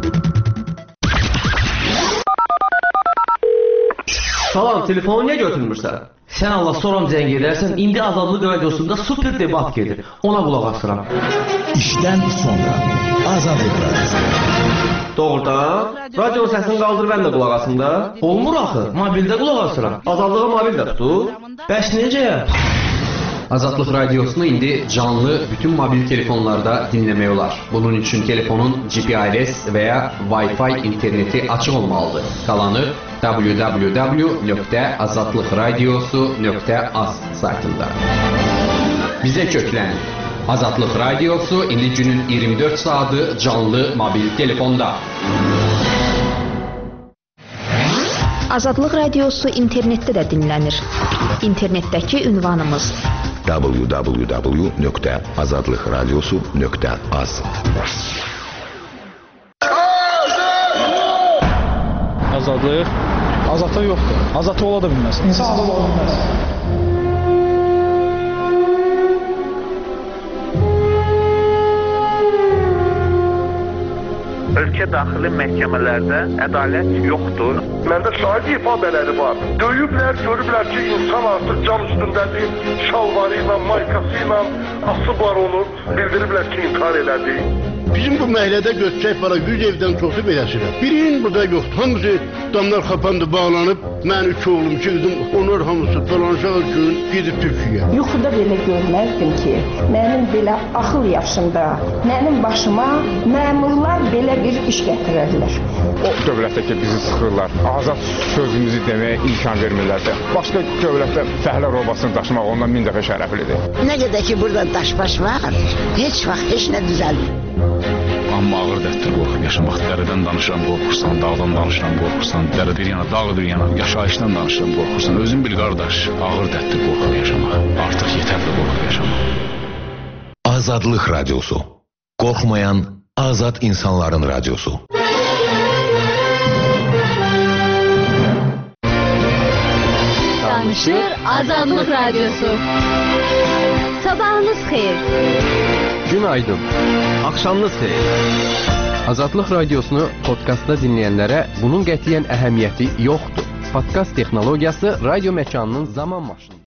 Salam, telefonu niyə götürmürsən? Sən Allah soram zəng edərsən, indi Azadlıq radiosunda super debat gedir. Ona qulaq asıram. İşdən sonra Azadlıq radiosu. Doğrudan, radio səsini qaldır, mən də qulaq asım da. Olmur axı, mobildə qulaq asıram. Azadlığı mobildə tutur. Bəs necə? Azadlıq radiosunu indi canlı bütün mobil telefonlarda dinləmək olar. Bunun üçün telefonun G P R S və ya Wi-Fi interneti açıq olmalıdır. Qalanı w w w nöqtə azadlıq radiosu nöqtə az saytında. Bizə köklən. Azadlıq radiosu indi günün iyirmi dörd saatı canlı mobil telefonda. Azadlıq radiosu internetdə də dinlənir. İnternetdəki ünvanımız w w w nöqtə azadlıq radiosu nöqtə az. Azadlıq? Azadlıq yoxdur. Azadlıq ola da bilməz. İnsan azad ola bilməz. ölkə daxili məhkəmələrdə ədalət yoxdur. Məndə şahid ifadələri var. Döyüblər, görüblər ki, insan artıq cam üstündədir, şalvarı ilə, maykası ilə asıblar onu, bildiriblər ki, intihar elədi. Bizim bu məhəllədə götürək bana yüz evdən çoxu beləsidir. Birinin burada yoxdur. Hamısı damlar xapandı, bağlanıb. Mən üç oğlum, iki qızım, onlar hamısı dolanışaq gün gedib Türkiyəyə. Yuxuda belə görməzdim ki, mənim belə axıl yaşımda, mənim başıma məmurlar belə bir iş gətirərlər. O dövlətdə ki, bizi sıxırlar, azad sözümüzü deməyə imkan vermirlərsə, başqa dövlətdə fəhlə robasını daşımaq ondan min dəfə şərəflidir. Nə qədər ki, burada daş-baş var, heç vaxt heç nə düzəlmir. Amma ağır dərddir qorxub yaşamaq. Dərədən danışıram, qorxursan, dağdan danışıram, qorxursan, dərə bir yana, dağ bir yana, yaşayışdan danışıram, qorxursan. Özün bil qardaş, ağır dərddir qorxub yaşamaq. Artıq yetərli qorxub yaşamaq. Azadlıq Radyosu. Qorxmayan azad insanların radyosu. Danışır Azadlıq Radyosu. Sabahınız xeyir. Günaydın. Axşamınız xeyir. Azadlıq Radiosunu podkastda dinləyənlərə bunun qətiyyən əhəmiyyəti yoxdur. Podkast texnologiyası radio məkanının zaman maşını.